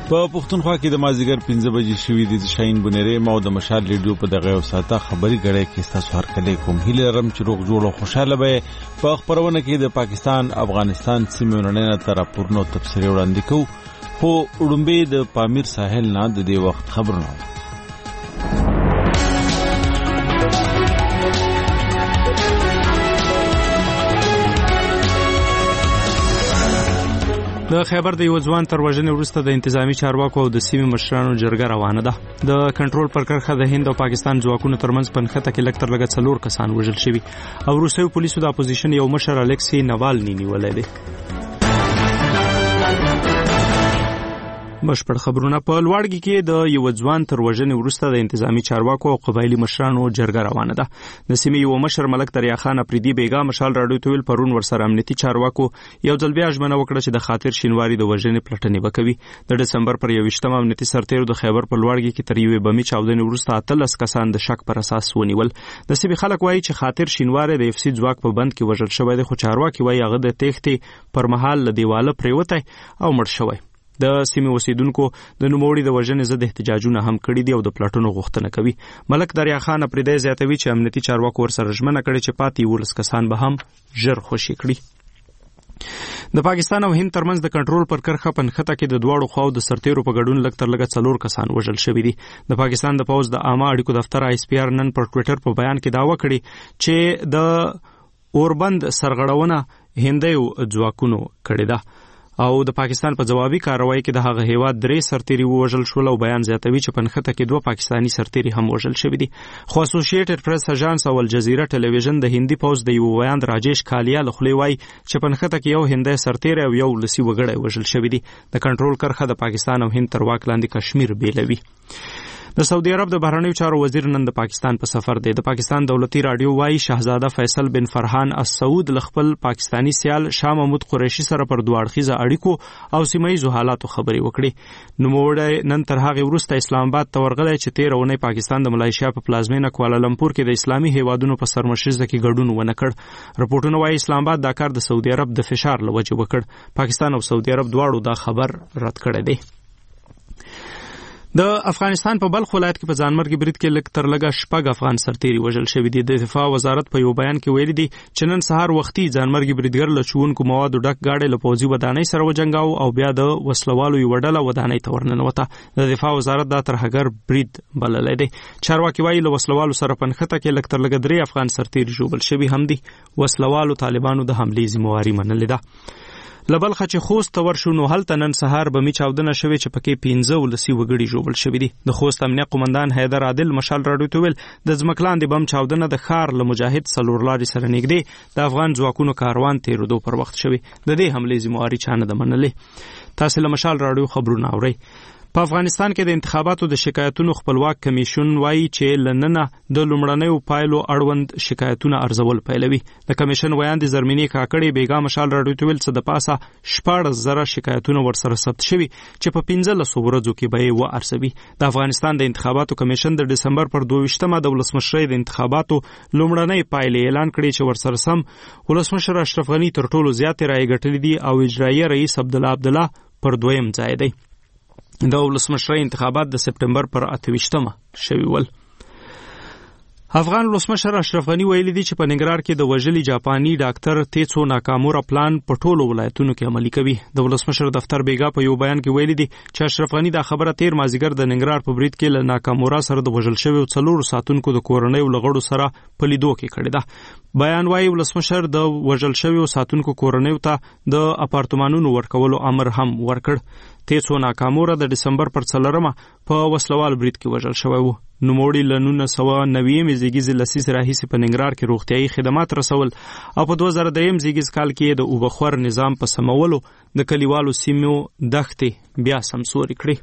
په پښتونخوا کې د مازیګر 15 بجې شوې د شاهین بنيري مو د مشال ریډیو په دغه وساته خبري غړې کې تاسو هر کله کوم هیله رم چې روغ جوړ او خوشاله به په خبرونه کې د پاکستان افغانستان سیمونو نه تر پورنو تفسیر وړاندې کو خو وړمبه د پامیر ساحل نه د دې وخت خبرونه د خیبر د یو ځوان تر وژنې وروسته د انتظامی چارواکو او د سیمې مشرانو جرګه روانه ده. د کنټرول پر کرښه د هند او پاکستان ځواکونو ترمنځ پنځه کې لږ تر لږه 4 کسان وژل شوي او روسي پولیسو د اپوزیشن یو مشر الکسی نوالني نیولې دي. بشپړ خبرونه په لوړګي کې د یو ځوان تر وژنې وروسته د انتظامی چارواکو او قبایلی مشرانو جرګه روانه ده. د سیمې یو مشر ملک دریا خان افریدي بیګا مشال راډیو ته ویل پرون ورسره امنیتي چارواکو یو ځل بیا ژمنه وکړه چې د خاطر شینواری د وژنې پلټنې وکوي. د دسمبر پر 21 امنیتي سرتیرو د خیبر په لوړګي کې تر یوې بمي چاودنې وروسته 13 کسان د شک پر اساس ونیول. د سیمې خلک وایي چې خاطر شینواری د افسی ځواک په بند کې وژل شوی دی، خو چارواکي وایي هغه د تېښتې پر مهال له دیواله پریوتی او مړ شوی. د سیمې اوسیدونکو د نوموړي د وژنې ضد احتجاجونه هم کړي دي او د پلاټونو غوښتنه کوي. ملک دریا خان افریدي زیاتوي چې امنیتي چارواکو ورسره ژمنه کړې چې پاتې 11 کسان به هم ژر خوشي کړي. د پاکستان او هند ترمنځ د کنټرول پر کرښه پنځه کې د دواړو خواو د سرتیرو په ګډون لږ تر لږه 4 کسان وژل شوي دي. د پاکستان د پوز د عامه اړیکو دفتر ISPR نن پر ټوئیټر په بیان کې دعوه کړې چې د اوربند سرغړونه هندیو ځواکونو کړې ده او د پاکستان په جوابي کاروایی کې د هغه هیواد 3 سرتیري وژل شول او بیان زیاتوي چې پنځه کې 2 پاکستانی سرتیري هم وژل شوي دي. خو اسوسییټډ پریس اژانس او الجزیره ټلویزیون د هندي پوز د یو ویاند راجیش کالیا لخوا وایي چې پنځه کې یو هندي سرتیری او یو لسی وګړی وژل شوی دی. د کنټرول کرښه د پاکستان او هند تر واک لاندې کشمیر بیلوي. د سعودي عرب د بهرنیو چارو وزیر نن د پاکستان په سفر دی. د پاکستان دولتي رادیو وایي شاهزاده فیصل بن فرحان السعود خپل پاکستانی سیال شاه محمود قریشي سره پر دوه اړخیزه اړیکو او سیمایي حالاتو خبري وکړي. نوموړی نن تر هغه وروسته اسلام آباد ته ورغلی چې 13 اونۍ پاکستان د ملایشیا په پلازمینه کوالالمپور کې د اسلامي هیوادونو په سرمشرزه کې ګډون ونه کړ. رپورټونه وایي اسلام آباد دا کار د سعودي عرب د فشار لوجه وکړ. پاکستان او سعودي عرب دواړو دا خبر رد کړی دی. د افغانستان په بلخ ولایت کې په ځانمرګي برید کې لږ تر لږه 6 افغان سرتیري وژل شوي دي. د دفاع وزارت په یو بیان کې ویلي دي چې نن سهار وختي ځانمرګي بریدګر له چونکو موادو ډک گاډي له پوځي ودانۍ سره وجنګاو او بیا د وسلوالو یو ډله ودانۍ ته ورننوته. د دفاع وزارت دا ترهګر برید بللی دی. چارواکي وایي له وسلوالو سره پنځه کې لږ تر لږه 3 افغان سرتیري ژوبل شوي هم دي. وسلوالو طالبانو د حملې ذمہواري منلې ده. لبلخه چې خوست ته ورشو نو هلته نن سهار بمي چاودنه شوې چې پکې 15 ولسی وګړي ژوبل شوي دي. د خوست امنیه قومندان حیدر عادل مشال راډیو ته ویل د ځمکلاندې بم چاودنه د ښار له مجاهد څلورلارې سره نږدې د افغان ځواکونو کاروان تېرېدو پر وخت شوي. د دې حملې ذمہواري چا نه ده منلې. تاسو له مشال راډیو خبرونه اورئ. په افغانستان کې د انتخاباتو د شکایتونو خپلواک کمیشن وایي چې لننه د لومړنیو پایلو اړوند شکایتونه ارزول پیلوي. د کمیشن ویاند زرمینی کاکړي بیګا مشال راډیو ته ویل چې د پاسه 14,000 شکایتونه ورسره ثبت شوي چې په 15 ورځو کې به یې وارزوي. د افغانستان د انتخاباتو کمیشن د دسمبر پر 22مه د ولسمشرۍ د انتخاباتو لومړنۍ پایلې اعلان کړې چې ورسره سم ولسمشر اشرف غنی تر ټولو زیاتې رایې ګټلې دي او اجرایي رئیس عبدالله پر 2م ځای دی. د ولسمشرۍ انتخابات د سپټمبر پر 28مه شوي ول. افغان ولسمشر اشرف غنی ویلي دي چې په ننګرهار کې د وژلي جاپاني ډاکټر تیڅو ناکامورا پلان په ټولو ولایتونو کې عملي کوي. د ولسمشر دفتر بیګا په یو بیان کې ویلي دي چې اشرف غنی دا خبره تیر مازیګر د ننګرهار په برید کې له ناکامورا سره د وژل شویو 4 ساتونکو د کورنۍ لغړو سره په لیدو کې کړې ده. بیان وايي ولسمشر د وژل شویو ساتونکو کورنۍ ته د اپارتمانونو ورکولو امر هم ورکړ. تیڅو ناکامورا د دسمبر پر 4مه په وسلوال برید کې وژل شوی و. نوموړي له 1990 زیږیز لسیز راهیسې په ننګرهار کې روغتیايي خدمات رسول او په 2003 زیږیز کال کې د اوبخور نظام په سمولو د کلیوالو سیمو دښتې بیا سمسوري کړې.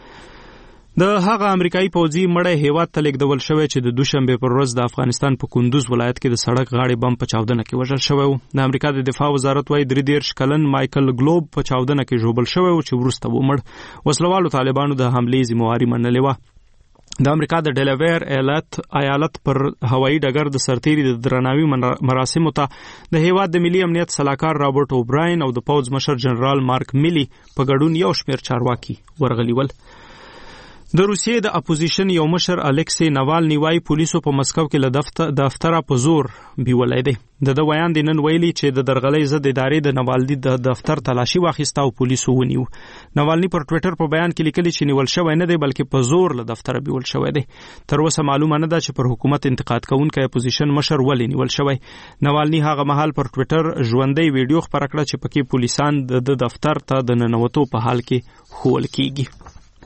د هغه امریکایي پوځي مړی هیواد ته لیږدول شوی چې د دوشنبه پر ورځ د افغانستان په کندوز ولایت کې د سړک غاړې بم په چاودنه کې وژل شوی و. د امریکا د دفاع وزارت وايي 33 کلن مایکل ګلوب په چاودنه کې ژوبل شوی و چې وروسته ومړ. وسلوالو طالبانو د حملې ذمہواري منلې وه. د امریکا د ډیلاویر ایالت پر هوایي ډګر د سرتیري د درناوي مراسمو ته د هیواد د ملي امنیت سلاکار رابرټ اوبراین او د پوځ مشر جنرال مارک میلی په ګډون یو شمېر چارواکي ورغلي ول. د روسیې د اپوزیشن یو مشر الکسی ناوالنی وايي پولیسو په مسکو کې له دفتره په زور بیولای دی. د ویان د نن ویلي چې د درغلۍ ضد ادارې د ناوالنی د دفتر تلاشي واخیسته او پولیسو ونیو. ناوالنی پر ټوئیټر په بیان کې لیکلي چې نیول شوی نه دی بلکې په زور له دفتره بیول شوی دی. تر اوسه معلومه نه ده چې پر حکومت انتقاد کوونکی اپوزیشن مشر ولې نیول شوی. ناوالنی هغه مهال پر ټوئیټر ژوندۍ ویډیو خپره کړه چې پکې پولیسان د دفتر ته د ننوتو په حال کې ښوول کیږي.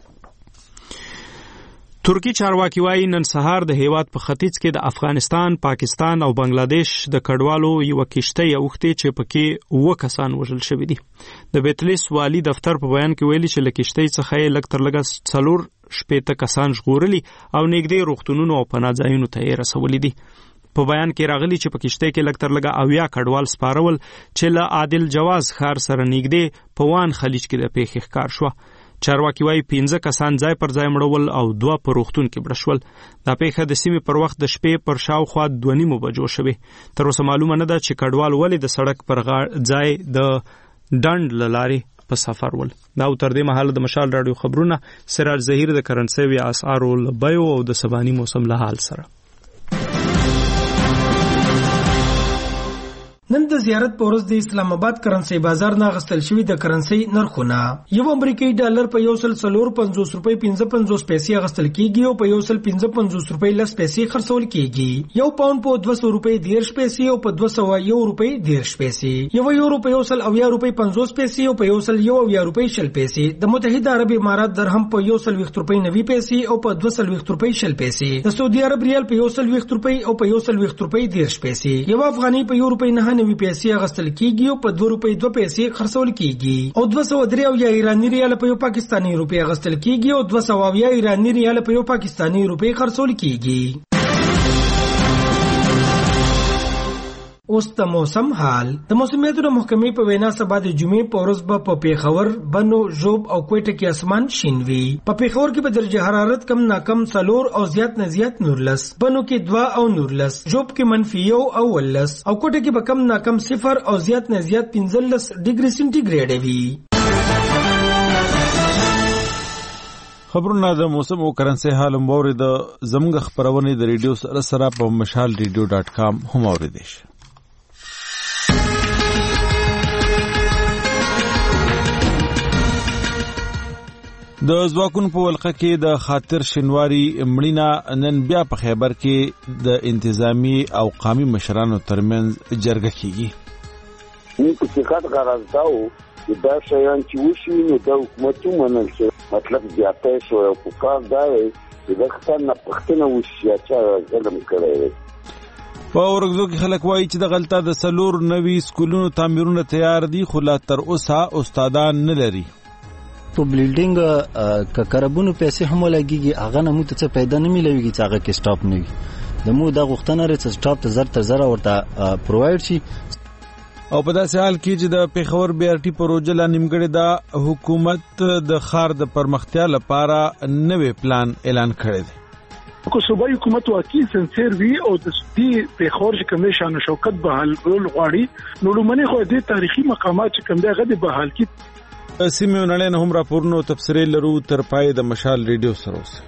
ترکی چارواکي وايي نن سهار د هیواد په ختیځ کې د افغانستان، پاکستان او بنگلاديش د کډوالو یو کشته اوختي چې پکې 9 کسان وژل شوي دي. د بیتلیس والی دفتر په بیان کې ویلي چې لکشتۍ څخه یې لږ تر لږه 4 کسان ژغورلي او نږدې روغتونونو او پناه ځایونو ته یې رسولي دي. په بیان کې راغلي چې په کشته کې لږ تر لږه 80 کډوال سپارول چې له عادل جواز ښار سره نږدې په وان خلیج کې د پیښې ښکار شو. چارواکي وايي 15 کسان ځای پر ځای مړول او 2 په روغتون کې مړه شول. دا پیښه د سیمې پر وخت د شپې پر شاوخوا 2:30 بجو شوې. تر اوسه معلومه نه ده چې کډوال ولې د سړک پر ځای د ډنډ له لارې په سفر ول. دا تر دې مهاله د مشال رادیو خبرونه سراج ظهیر د کرنسي اسعارو لبیو او د سباني موسم له حال سره. نن د زیارت په ورځ د اسلام آباد کرنسي بازار نه غستل شوی د کرنسي نرخونه یو امریکایي ډالر په 1.450 روپۍ 55 پیسې غستل کیږي او په 1.55 روپۍ 10 پیسې خرڅول کیږي. یو پاوند په 200 روپۍ 10 پیسې او په 201 روپۍ 10 پیسې. یو یورو په 1.80 روپۍ 50 پیسې او په 1.80 روپۍ 10 پیسې. د متحده عرب امارات درهم په 1.20 روپۍ 90 پیسې او په 2.20 روپۍ 10 پیسې. د سعودي عرب ریال په 1.20 روپۍ او په 1.20 روپۍ 10 پیسې. یو افغاني په 1 روپۍ 9 پیسې غستل کیږي او په 2 روپۍ 2 پیسې خرڅول کیږي. او 203 یا ایرانی ریال په یو پاکستانی روپۍ غستل کیږي او 200 ایرانی ریال په یو پاکستانی روپۍ خرڅول کیږي. اوس د موسم حال. د موسمیاتو د محکمې په وینا سبا د جمعې په ورځ به په پیښور، بنو، ژوب او کوټه کې اسمان شین وي. په پیښور کې به درجه حرارت کم ناکم 4 او زیات نه زیات 19، بنو کې 2 او 19، ژوب کې -1 او 19 او کوټه کې به کم ناکم 0 او زیات نه زیات 15 ډیګري سنټیګریډ وي. خبرونه د موسم او کرنسي حال موري د زمغه خبرونه د ریډیو سره په mashalradio.com هم اوریدئ. د ځواکونو په ولقه کې د خاطر شینواری مړینا نن بیا په خیبر کې د انتظامی او قومي مشرانو ترمنځ جرګه کیږي. نو په څه غرض داو چې دا شیان چې وشي نو د حکومت منل شي، مطلب زیاته شو او په کار دا چې د خپل نه پښتنه وشي چې ظلم کوي. په ورغزو کې خلک وایي چې د غلطه د سلور نوي سکولونو تعمیرونه تیار دي خو لا تر اوسه استادان نه لري. په بلډینګ ککربونو پیسې هم لګيږي، هغه نه مو ته څه پیدا نه ملويږي چې هغه کې سټاپ نه وي. د مو د غوښتنه لري چې سټاپ ته زر ورته پرووايډ شي. او په داسې حال کې چې د پیښور بیارټي پروژه لا نیمګړې ده، حکومت د ښار د پرمختیا لپاره نوې پلان اعلان کړی دی. کو صوبایي حکومت واقعي سنسر وی او د دې پیښور کمیشن شوکت بحال غواړي نو لمنه خو دې تاریخي مقامات چې کوم دغه د بحال کی سیمه نړۍ نه هم راپورونو تفسیري لرو تر پای د مشال ریډیو سره اوسه.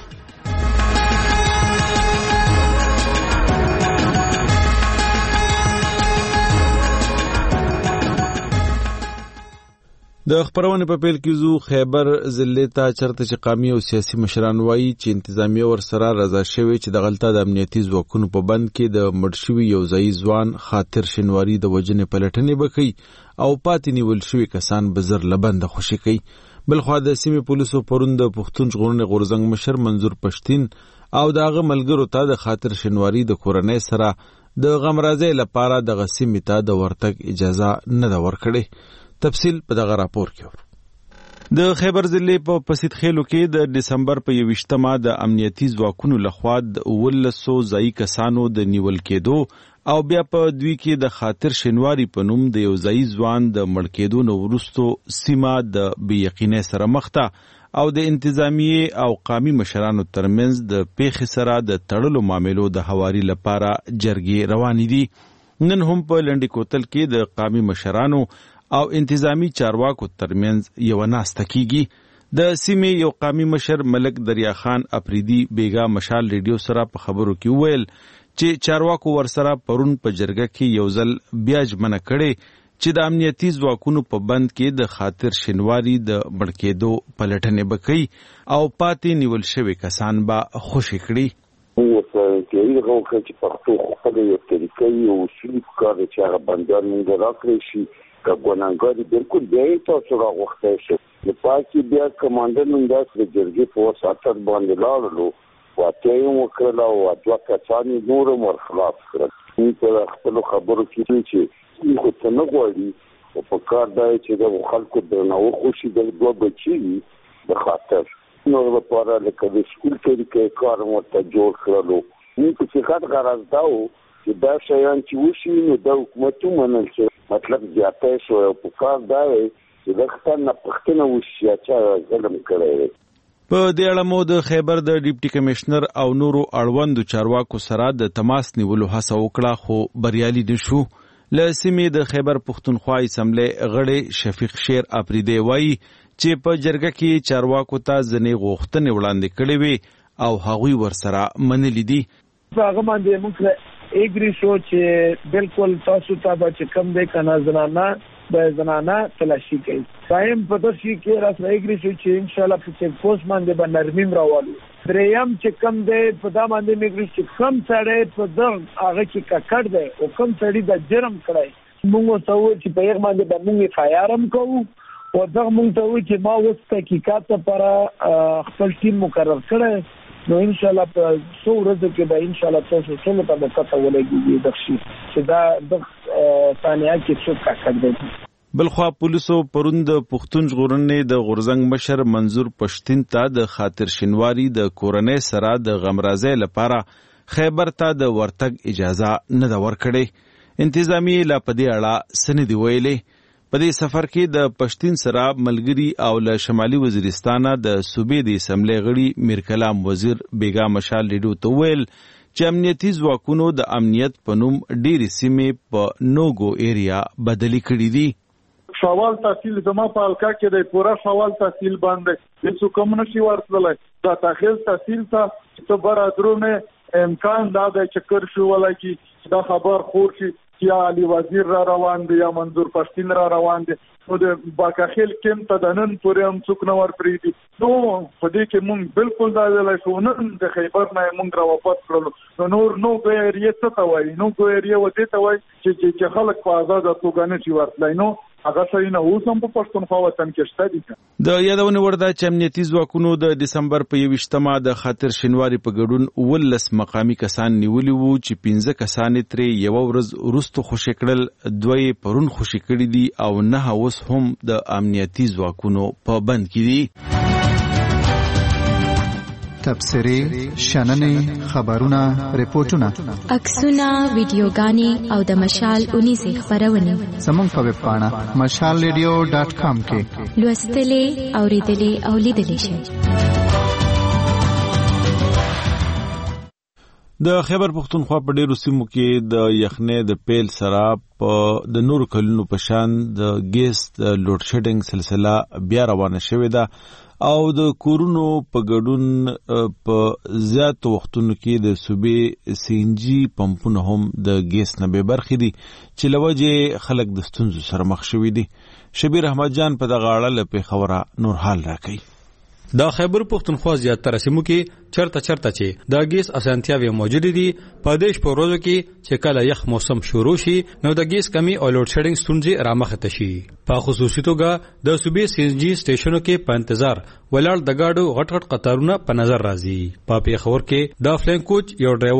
د خبرونه په پیل کې زو خیبر ضلع ته چرته چې قومي او سیاسي مشران وایي چې انتظامیه ور سره رضا شوی چې د غلطه د امنیتي ځواکونو په بند کې د مرشوي یو ځای ځوان خاطر شینواری د وجنې پلټنې وکړي او پاتې نیول شوی کسان بزر لبند خوشي کوي. بلخوا د سیمې پولیسو پرون د پښتون ژغورنې غورزنګ مشر منظور پښتين او دغه ملګرو ته د خاطر شینواری د کورنۍ سره د غمرازۍ لپاره د غسیمې ته د ورتګ اجازه نه دا ورکړي. تفصیل په دغه راپور کې. د خیبر ضلع په پسید خیلو کې د دسمبر په 28مه د امنیتي ځواکونو لخوا د 1900 ځای کسانو د نیول کېدو او بیا په دوی کې د خاطر شینواری په نوم د یو ځای ځوان د مړ کېدو نو وروستو سیمه د بې یقینۍ سره مخ ته او د انتظامی او قومي مشرانو ترمنځ د پیښې سره د تړلو معاملو د هواري لپاره جرګې روانې دي. نن هم په لنډی کوتل کې د قومي مشرانو او انتظامی چارواکو ترمنځ یو ناسته کیږي. د سیمې یو قومي مشر ملک دریا خان افریدي بیگا مشال ریډیو سره په خبرو کې وویل چې چارواکو ورسره پرون په جرګه کې یو ځل بیا ژمنه کړې چې د امنیتي ځواکونو په بند کې د خاطر شینواري د بړکېدو پلټنې به کوي او پاتې نیول شوي کسان به خوشي کړي. هغه چې پښتو خپله یو طریقې او اصولي کار چې هغه بندیان موږ راکړی شي که ګناهګار بالکل بیا یې تاسو راغوښتی شي. د پاکي بیا کمانډر نن داسې د جرګې په وساطت باندې لاړلو واقع یې وکړله او دوه کسان یې نور هم ورخلاف کړل. موږ په خپلو خبرو کې چې موږ خو څه نه غواړي او په کار دا چې د خلکو درناوی وشي د دوه بچي د خاطر نور لپاره لکه د سکول طریقې کار ورته جوړ کړلو. موږ په صحت غرض دا و چې دا شیان چې وشي نو د حکومت ومنل شي. مطلب زیاتی شو او په کار دا دی چې د خطر نه پوښتنه وشي یا چا ظلم کړی دی. په دې اړه مو د خیبر د ډیپټي کمشنر او نورو اړوندو چارواکو سره د تماس نیولو هڅه وکړه خو بریالي نشو. له سیمې د خیبر پښتونخوا اسمبلی غړی شفیق شیر افریدی وایي چې په جرګه کې چارواکو ته ځینې غوښتنې وړاندې کړې وې او هغوی ورسره منلي دي. هغه باندې موږ اګری شو چې بالکل تاسو ته به چې کم دی کنه زنانه تلاشي کوي. سایم په داسې کې راځي اګری شو چې ان شاء الله په چیک پوسټ باندې به نرمیم راوالو. دریم چې کم دی په دا باندې میګری چې کم سړی په دغه هغه کې ککړ دی او کم سړی د جرم کړی موږ ته و چې په یغ باندې به موږ فایرم کوو او دغه موږ ته و چې ما اوس تحقیقات لپاره خپل ټیم مقرر کړی نو ان شاء الله په څو ورځو کې به ان شاء الله تاسو ټول ته پته ولګي د شي چې دا د ثانیه کې څه کار کوي. بلخوا پولیسو پرون د پښتون ژغورنې د غورزنګ مشر منظور پښتین ته د خاطر شینواری د کورنۍ سره د غمرازۍ لپاره خیبر ته د ورتګ اجازه نه ده ورکړې. انتظامی لا په دې اړه څه نه دي ویلي. په دې سفر کې د پښتین سره ملګری او له شمالي وزیرستانه د صوبې د اسمبلی غړي میر کلام وزیر بیگا مشال ریډیو ته ویل چې امنیتي ځواکونو د امنیت په نوم ډېرې سیمې په نوګو ایریا بدلې کړې دي. شوال تحصیل زما په حلقه کې د پورا شوال تحصیل باندې هیڅ کوم نشي ورتللی. دا تاخیر تحصیل ته چې برادرونه امکان دا د چکر شو ولکه دا خبر خور شي یا علي وزیر را روان دي یا منظور پښتین را روان دي نو د باکاخیل کېم ته د نن پورې هم څوک نه ورپرېږدي. نو په دې کې مونږ بالکل دا ویلی شو نن د خیبر نه یې مونږ راواپس کړلو. نو نوګو ایریې څه ته وایي؟ نوګو ایریې ودې ته وایي چې خلک په ازاده توګه نشي ورتلی. نو هغه شی نه اوس هم په پښتونخوا وطن کې شته دي. د یادونې وړ ده چې امنیتي ځواکونو د ډسمبر په 21مه د خاطر شینواري په ګډون 19 مقامي کسان نیولي وو چې 15 کسان ترې یو ورځ وروسته خوشي کړل، 2 پرون خوشي کړي دي او 9 اوس هم د امنیتي ځواکونو په بند کې دي. تبصرې، شننې، خبرونه، ریپورتونه، عکسونه، ویډیوګانې او د مشال اونیزې خبرونه زموږ په ویب پاڼه mashalradio.com کې لوستلې، اوریدلې او لیدلې شئ. د خیبر پښتونخوا په ډیرو سیمو کې د یخنۍ د پیل سره په د نورو کلونو په شان د ګیس د لوډ شیډینګ سلسله بیا روانه شوې ده او د کورونو په ګډون په زیات وختونو کې د صوبې سینجی پمپونه هم د ګیس نه به برخې دي چې لوجه خلک د ستونزو سره مخ شوي دي. شبیر احمد جان په دغه اړه له پیښوره نور حال راکړي. د خیبر پښتونخوا زیاتره سیمو کې چرته چې د ګیس اسانتیاوي موجود دي. په دیش په ورځو کې چې کله یخ موسم شروع شي نو د ګیس کمی او لوډ شیډینګ ستونزې رامخته شي. په خصوصي توګه د صوبې سینجی سټیشنو کې په انتظار ولاړ د گاډو غټ قطارونه په نظر راځي. په پیښور کې د فلین کوچ یو ډرایور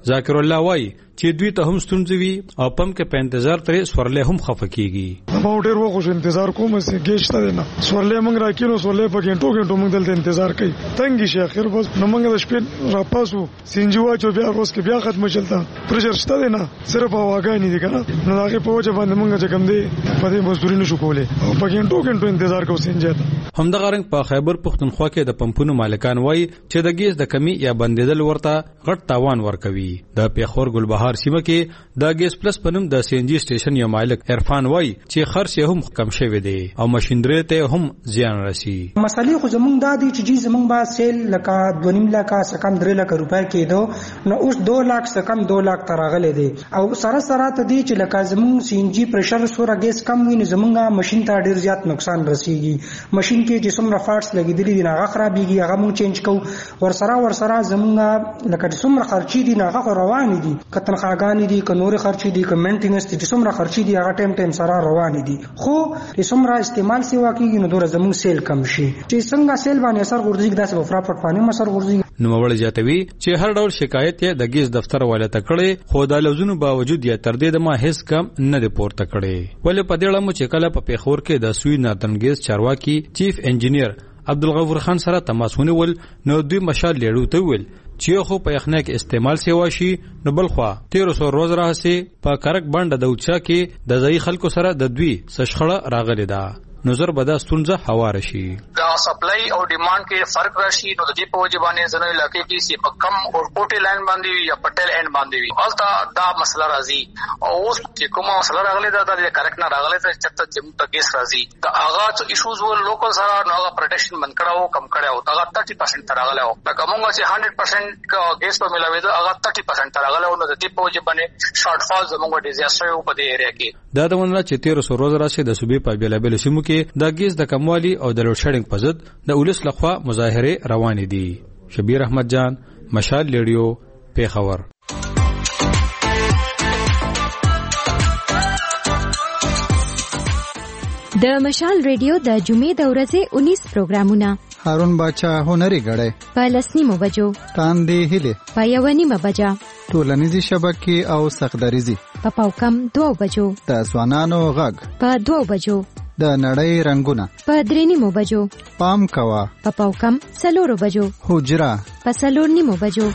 ذاکر الله وای چې دوی ته هم ستونزې وي او پم کې په انتظار ترې سورلې هم خفه کیږي. ما ډېر وخت انتظار کوم چې گیشته نه سورلې موږ راکینو سورلې په ګنټو موږ دلته انتظار کوي تنګ شي اخر بس نو موږ د شپې را پاسو سینجوا چې بیا روز کې بیا ختم شلتا پرشر شته نه صرف هواګانی دي کنه نو هغه په وجه باندې موږ چې کم دي په دې مزدوري نشو کولای او په ګنټو انتظار کوو سینجته. همدغه رنګ په خیبر پختونخوا کې د پمپونو مالکان وای چې د ګیس د کمی یا بندیدل ورته غټ تاوان ورکوي. د پیښور ګلبهار سیمه کې د ګیس پلس پنوم د سی ان جی سټیشن یو مالک عرفان وای چې خرڅ یې هم کم شوی دی او ماشينري ته هم زیان رسی. مسالې خو زمونږ د دې چې زمونږ با سیل لکه 2.5 لک سکم 3 لک روپۍ کېدو نو اوس 2 لک سکم 2 لک تراغله دي او سره سره ته دي چې لکه زمونږ سی ان جی پرشر سوره ګیس کم وي نو زمونږه ماشين ته ډیر زیات نقصان رسیږي. ماشين کې چې څومره فارټس لګیدلي دي هغه خرابېږي هغه مونږ چینج کوو ورسره زمونږه لکه څومره خرچي دي هغه روان دي کتن خاګانی دي ک نور خرچي دي ک مینټیننس دي څومره خرچي دي هغه ټیم سره روان دي خو څومره استعمال سی واکېږي نو دوره زموږ سیل کم شي چې څنګه سیل باندې اثر ورځي داسې وفرا پټ اثر ورځي. نو وړ جاتوي چې هر ډول شکایت یې د ګیس دفتر والے ته کړي خو د لوزونو باوجود یې تر دې د ما هیڅ کم نه دی پورته کړي. ولې په دې اړه مو چې کله په پیښور کې د سوی ناتن ګیس چارواکي چیف انجینیر عبدالغفور خان سره تماس ونیول نو دوی مشال لیړو ته ویل چې خو په یخنه کې استعمال سیوا شي نو بل خو 1300 روز راځي په کرک باندې د اوچا کې د ځای خلکو سره د دوی سشخړه راغلي ده نظر بدا ستونزه هوار شي. دا سپلای او ډیماند کې فرق راشي نو د دې په وجه باندې زنه علاقې کې سی په کم او کوټي لاین باندې یا پټل اینډ باندې وي البته دا مسله راځي او اوس چې کومه مسله راغلي دا د کریکټ نه راغلي چې چې ته کیس راځي دا هغه ایشوز ول لوکل سره نو هغه پروټیکشن بند کړو کم کړو دا 30% تر راغلو دا کومه چې 100% ګیس په ملاوي دا هغه 30% تر راغلو نو د دې په وجه باندې شارټ فال زموږ ډیزاستر یو په دې ایریا کې دا د ونله چې 1300 روز راشي د صوبې په بیلابل سیمو کې د ګیس د کموالي او د لوډ شیډینګ په ضد د ولس لخوا مظاهره روان دي. شبیر احمد جان مشال ریډیو پیښور. د مشال ریډیو د جمعې د ورځې 19 پروګرامونه هارون باچا هنري غړې په لسنیمو بجو تاندې هله په یوانیمه بجا ټولنیزي شبکې او سخدریزي په پاوکم 2 بجو د ځوانانو غږ په 2 بجو د نړۍ رنگونه په 3 بجو پام کوا په پاوکم 4 بجو حجرا په 4 بجو.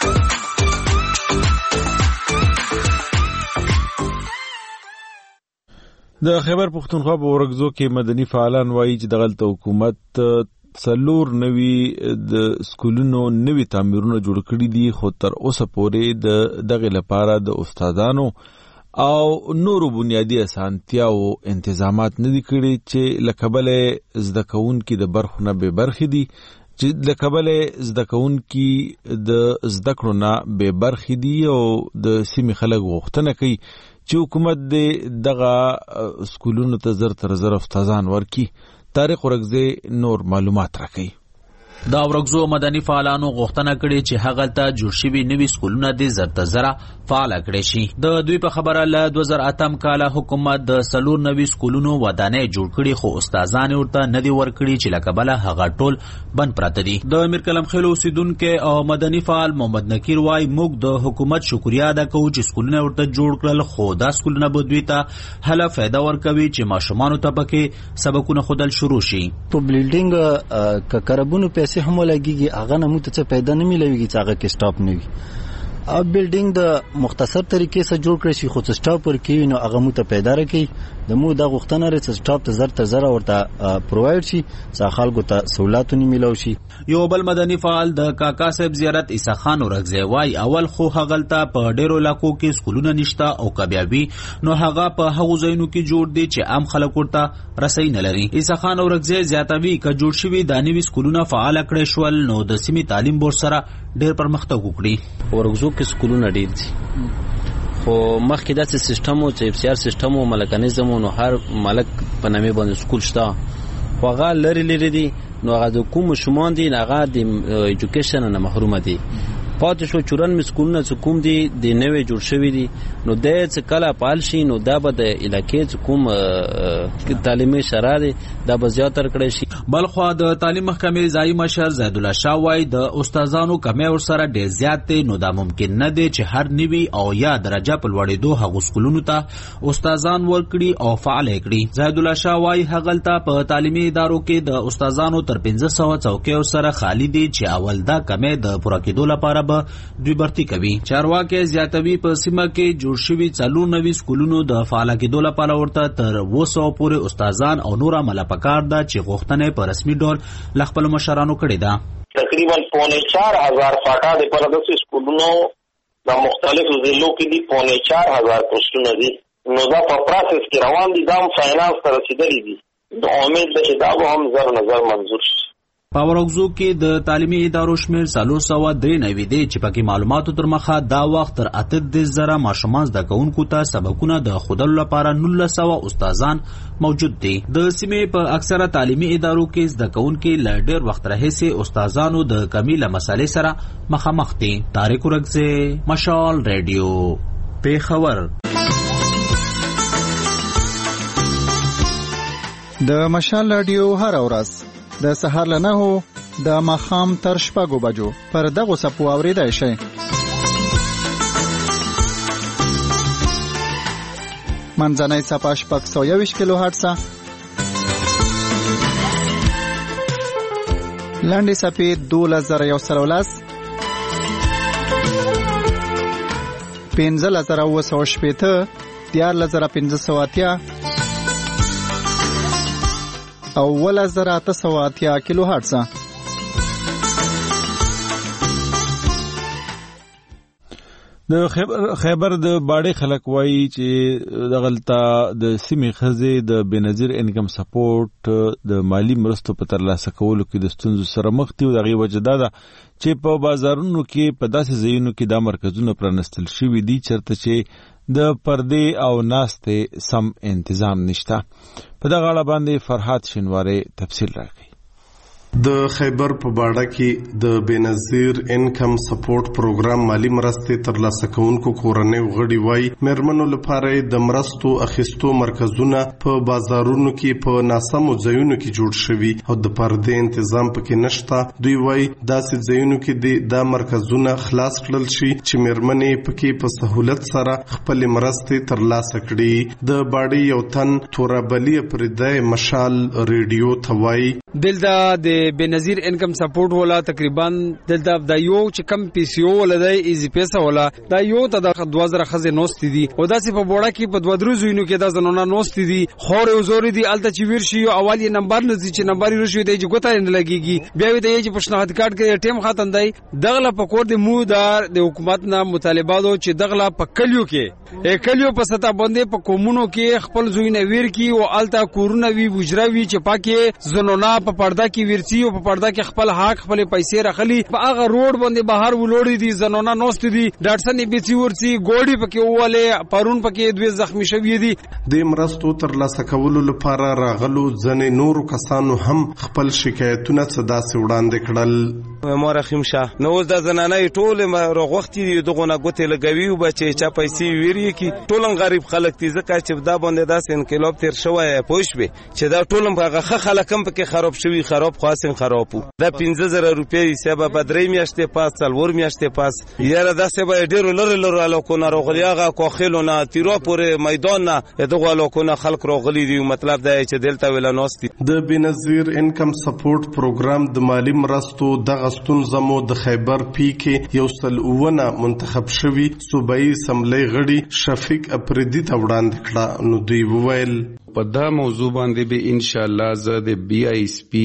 د خیبر پختونخوا په ورغزو کې مدني فعالان وایي چې د غلط حکومت څلور نوي د سکولونو نوي تعمیرونه جوړ کړي دي خو تر اوسه پورې دغه لپاره د استادانو او نورو بنیادی اسانتیاو انتظامات نه دي کړي چې لکبل زده کوونکي د برخو نه به برخې دي چې لکبل زده کوونکي د زده کړو نه به برخې دي او د سیمې خلک غوښتنه کوي چې حکومت دغه سکولونو ته زر استادان ورکي. طارق ورغزي نور معلومات راکړي. دا ورغزو مدني فعالانو غوښتنه کړې چې هغه ته جوړ شوي نوي سکولونه د زرتزره فعال کړي شي. د دوی په خبره له 2008 کال حکومت د سلور نوي سکولونو ودانې جوړ کړي خو استادان ورته نه دي ورکړي چې لکبله هغه ټول بند پراته دي. د میرکلم خیلو اوسیدونکو او مدني فعال محمد نکیر وای موږ د حکومت شکریا ادا کوو چې سکولونه ورته جوړ کړل خو دا سکولونه به دوی ته هله فایده ورکوي چې ماشومان ته پکې سبقونه خودل شروع شي. په بلډینګ ککربونو پیسې هم لګيږي هغه نه مو ته پیدا نه ملويږي چې هغه کې سټاپ نه وي. اب بلډینګ د مختصر طریقې سره جوړ کړی شي خو سټاپ ورکوي نو هغه مو ته پیدا راکړي د مو د غوښتنه لري چې سټاپ ته زر ورته پرووایډ شي چې خلکو ته سہولتونه ملو شي. یو بل مدني فعال د کاکا صاحب زیارت عیسی خان ورغزی وای اول خو هغلته په ډیرو علاقو کې سکولونه نشته او کبیابي نو هغه په هغو ځایونو کې جوړ دي چې عام خلک ورته رسۍ نه لري. عیسی خان ورغزی زیاتوي ک جوړ شوی د نوي سکولونه فعال کړي شول نو د سیمې تعلیم بورډ سره ډیر پرمختګ وکړي. ورغزو کې سکولونه ډیر دي خو مخکې داسې سیستم او چې FCR سیستم او ملکانیزم نو هر ملک په نامه باندې سکول شته خو هغه لري دي نو هغه د کوم شومان دي هغه د ایجوکیشن نه محروم دي پاتې شو 94 سکولونه چې کوم دي د نوې جوړ شوی دي نو د څه کله پال شي نو دا به د علاقې کوم تعلیمي شرایط دا به زیاتر کړی شي. بلخوا د تعلیم محکمې ځایي مشر زید الله شاه وایي د استادانو کمی ورسره ډېر زیات دی نو دا ممکن نه دی چې هر نوي او یا درجه په لوړېدو هغو سکولونو ته استادان ورکړي او فعال کړي. زید الله شاه وایي هغلته په تعلیمي ادارو کې د استادانو تر 1500 څوکۍ ورسره خالی دي چې اول دا کمی د پوره کېدو لپاره به دوی برتي کوي. چارواکي زیاتوي په سیمه کې جوړ شوي 94 سکولونو د فعال کېدو لپاره ورته تر 200 پورې استادان او نور عمله پکار ده چې غوښتنه په رسمي ډول ل خپل مشرانو کړې ده. تقریبا 4,500 فاټا د پر د سکولونو د مختلفو ضلعو کې دي 4,500 پوسټونه دي نو دا په پروسس کې روان دي. دا فاینانس ته رسیدلي دي. د امید ده چې دا به هم زر نظر منظور شي. په وروغزو کې د تعلیمي ادارو شمیر 493 دی چې پکې معلوماتو تر مخه دا وخت تر 8,000 ماشومان زده کوونکو ته سبقونه د ښودلو لپاره 1900 استادان موجود دي. د سیمې په اکثره تعلیمي ادارو کې زده کوونکي له ډېر وخت راهیسې استادانو د کمی له مسالې سره مخامخ دي. طارق ورغزی، مشال ریډیو، پیښور. د مشال ریډیو هر ورځ د سهار له 9 د ماښام تر 6 بجو پر دغه سپو اوریدای شي. منځنۍ صفحه 621 کیلو هرتز، لاندې صفحه 2113 15980 14580 او 1880 کیلو هرتز. د خیبر د باډې خلک وایي چې د غلطه د سیمې خزې د بنظیر انکم سپورټ د مالی مرستو په ترلاسه کولو کې د ستونزو سره مخ دي او دغه وجه دا ده چې په بازارونو کې په داسې ځایونو کې دا مرکزونه پرانستل شوي دي چېرته چې د پردې او ناستې سم انتظام نشته. په دغه اړه باندې فرحات شینواری تفصیل راکړي. د خیبر په باډه کې د بنظیر انکم سپورټ پروګرام مالی مرستې ترلاسه کوونکو کورنۍ غړي وایي مېرمنو لپاره د مرستو اخیستو مرکزونه په بازارونو کې په ناسمو ځایونو کې جوړ شوي او د پردې انتظام پکې نشته. دوی وایي داسې ځایونو کې دا مرکزونه خلاص کړل شي چې مېرمنې پکې په سهولت سره خپل مرستې ترلاسه کړي. د باډې یو تن تورابلی پردای مشال ریډیو ته وایي دلته د بنظیر انکم سپورټ ولا تقریبا دلته د یو چې کم پیسو ولدای ایزی پیسه ولا دا یو ته د 2000 خزه نوست دي او داسې په بوړه کې په 2 ورځو کې د زنونه نوست دي خور او زوري دي الته چې ورشي اولی نمبر نه چې نمبر ورشي دی چې ګوتای نه لګيږي بیا وي د چې پښنهاد کارت کې ټیم ختم دی دغله په کور د مودار د حکومت نه مطالباتو چې دغله په کلیو کې کلیو په ستا باندې په کومونو کې خپل زوینه ویر کی او الته کورونه وی وجراوي چې پاکه زنونه په پرده کې ورسي او په پرده کې خپل حق خپل پیسې راخلي په هغه روډ باندې بهر ولوړي دي زنونه نوست دي ډاټسن بیسي ورسي ګوډي پکې واله پرون پکې دوی زخمی شوی دي. د مرستو ترلاسه کولو لپاره راغلو ځنې نورو کسانو هم خپل شکایتونه صداسه وړاندې کړل. مورخیم شاه نو د زنانه ټول رغوختي دغه نه ګوتې لګوي او بچي چا پیسې ویری کی ټول غریب خلک دي ځکه چې دا باندې داس انقلاب تیر شوی پوښبه چې دا ټول هغه خلکم پکې خراب شوی خراب خاصن خرابو دا 15000 روپۍ سبا بدرې میاشتې پاس څلور میاشتې پاس یاره دا سبا ډېر لره علاقونه راغلیغه کوخلونه تیرو پورې میدان نه دغه علاقونه خلک راغلي دي مطلب دا چې دلته ولانوستي. د بنظیر انکم سپورټ پروګرام د مالی مرستو د غستون زمو د خیبر پی کې یو سلونه منتخب شوی صوبایي اسمبلی غړي شفیق اپریدي ته وړاندې کړه. نو دوی وویل په دا موضوع باندې به ان شاء الله زه د بی آی اس پی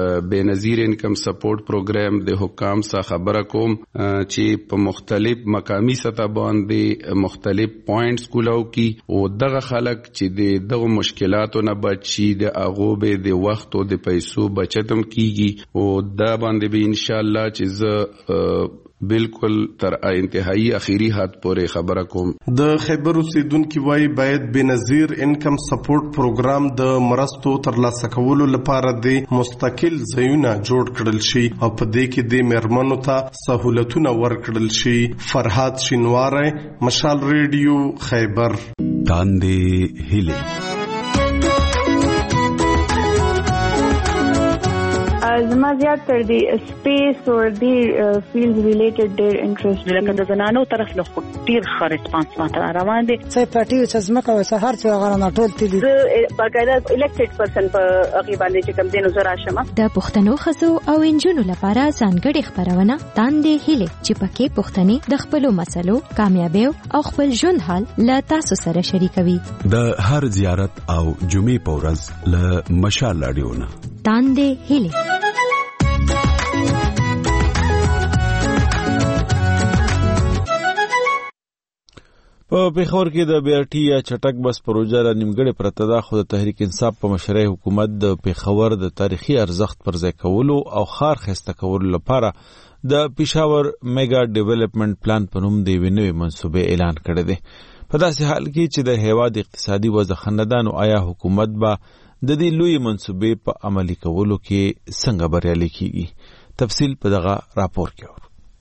بنظیر انکم سپورټ پروګرام د حکام څخه خبره کوم چې په مختلف مقامی سطح باندې مختلف پوینټس کولاو کی او دغه خلک چې دغه مشکلاتو نه بچي د اغوبه د وخت او د پیسو بچتم کیږي او دا باندې به ان شاء الله چې زه بالکل تر انتهایی اخیری حد پورې خبره کوم. د خیبر اوسیدونکو وایي باید بنظیر انکم سپورټ پروګرام د مرستو ترلاسه کولو لپاره د مستقل ځایونه جوړ کړل شي او په دې کې د میرمنو ته سہولتونه ورکړل شي. فرهاد شینواری، مشال ریډیو، خیبر. تاندې هیله زما زیات تر دی سپیس او دی فیلډ ریلیټډ ډیر انټرست لکه د زنانو طرف له خو ډیر ښه ریسپانس ماته روان دي. څه پټي چې زمکه وسه هر څه غره نه ټول تللی باقاعده الیکټډ پرسن په هغه باندې چې کوم دینو زرا شمه د پښتنو خزو او انجونو لپاره ځانګړي خبرونه تاندې هیله چې پکې پښتني د خپل مسلو کامیابی او خپل ژوند حال له تاسو سره شریکوي. د هر زیارت او جمعې په ورځ له مشال رادیو نه تاندې هیله. په پیښور کې د بیارټي یا چټک بس پروژه را نیمګړې پرته ده، خو د تحریک انصاف په مشرۍ حکومت د پیښور د تاریخي ارزښت پر ځای کولو او ښار ښایسته کولو لپاره د پیښور میگا ډیولپمنٹ پلان په نوم د یوې نوې منصوبې اعلان کړی دی. په داسې حال کې چې د هیواد اقتصادي وضع ښه نه، نو آیا حکومت به د دې لوی منصوبې په عملي کولو کې څنګه بریالي کیږي؟ تفصیل په دغه راپور کې.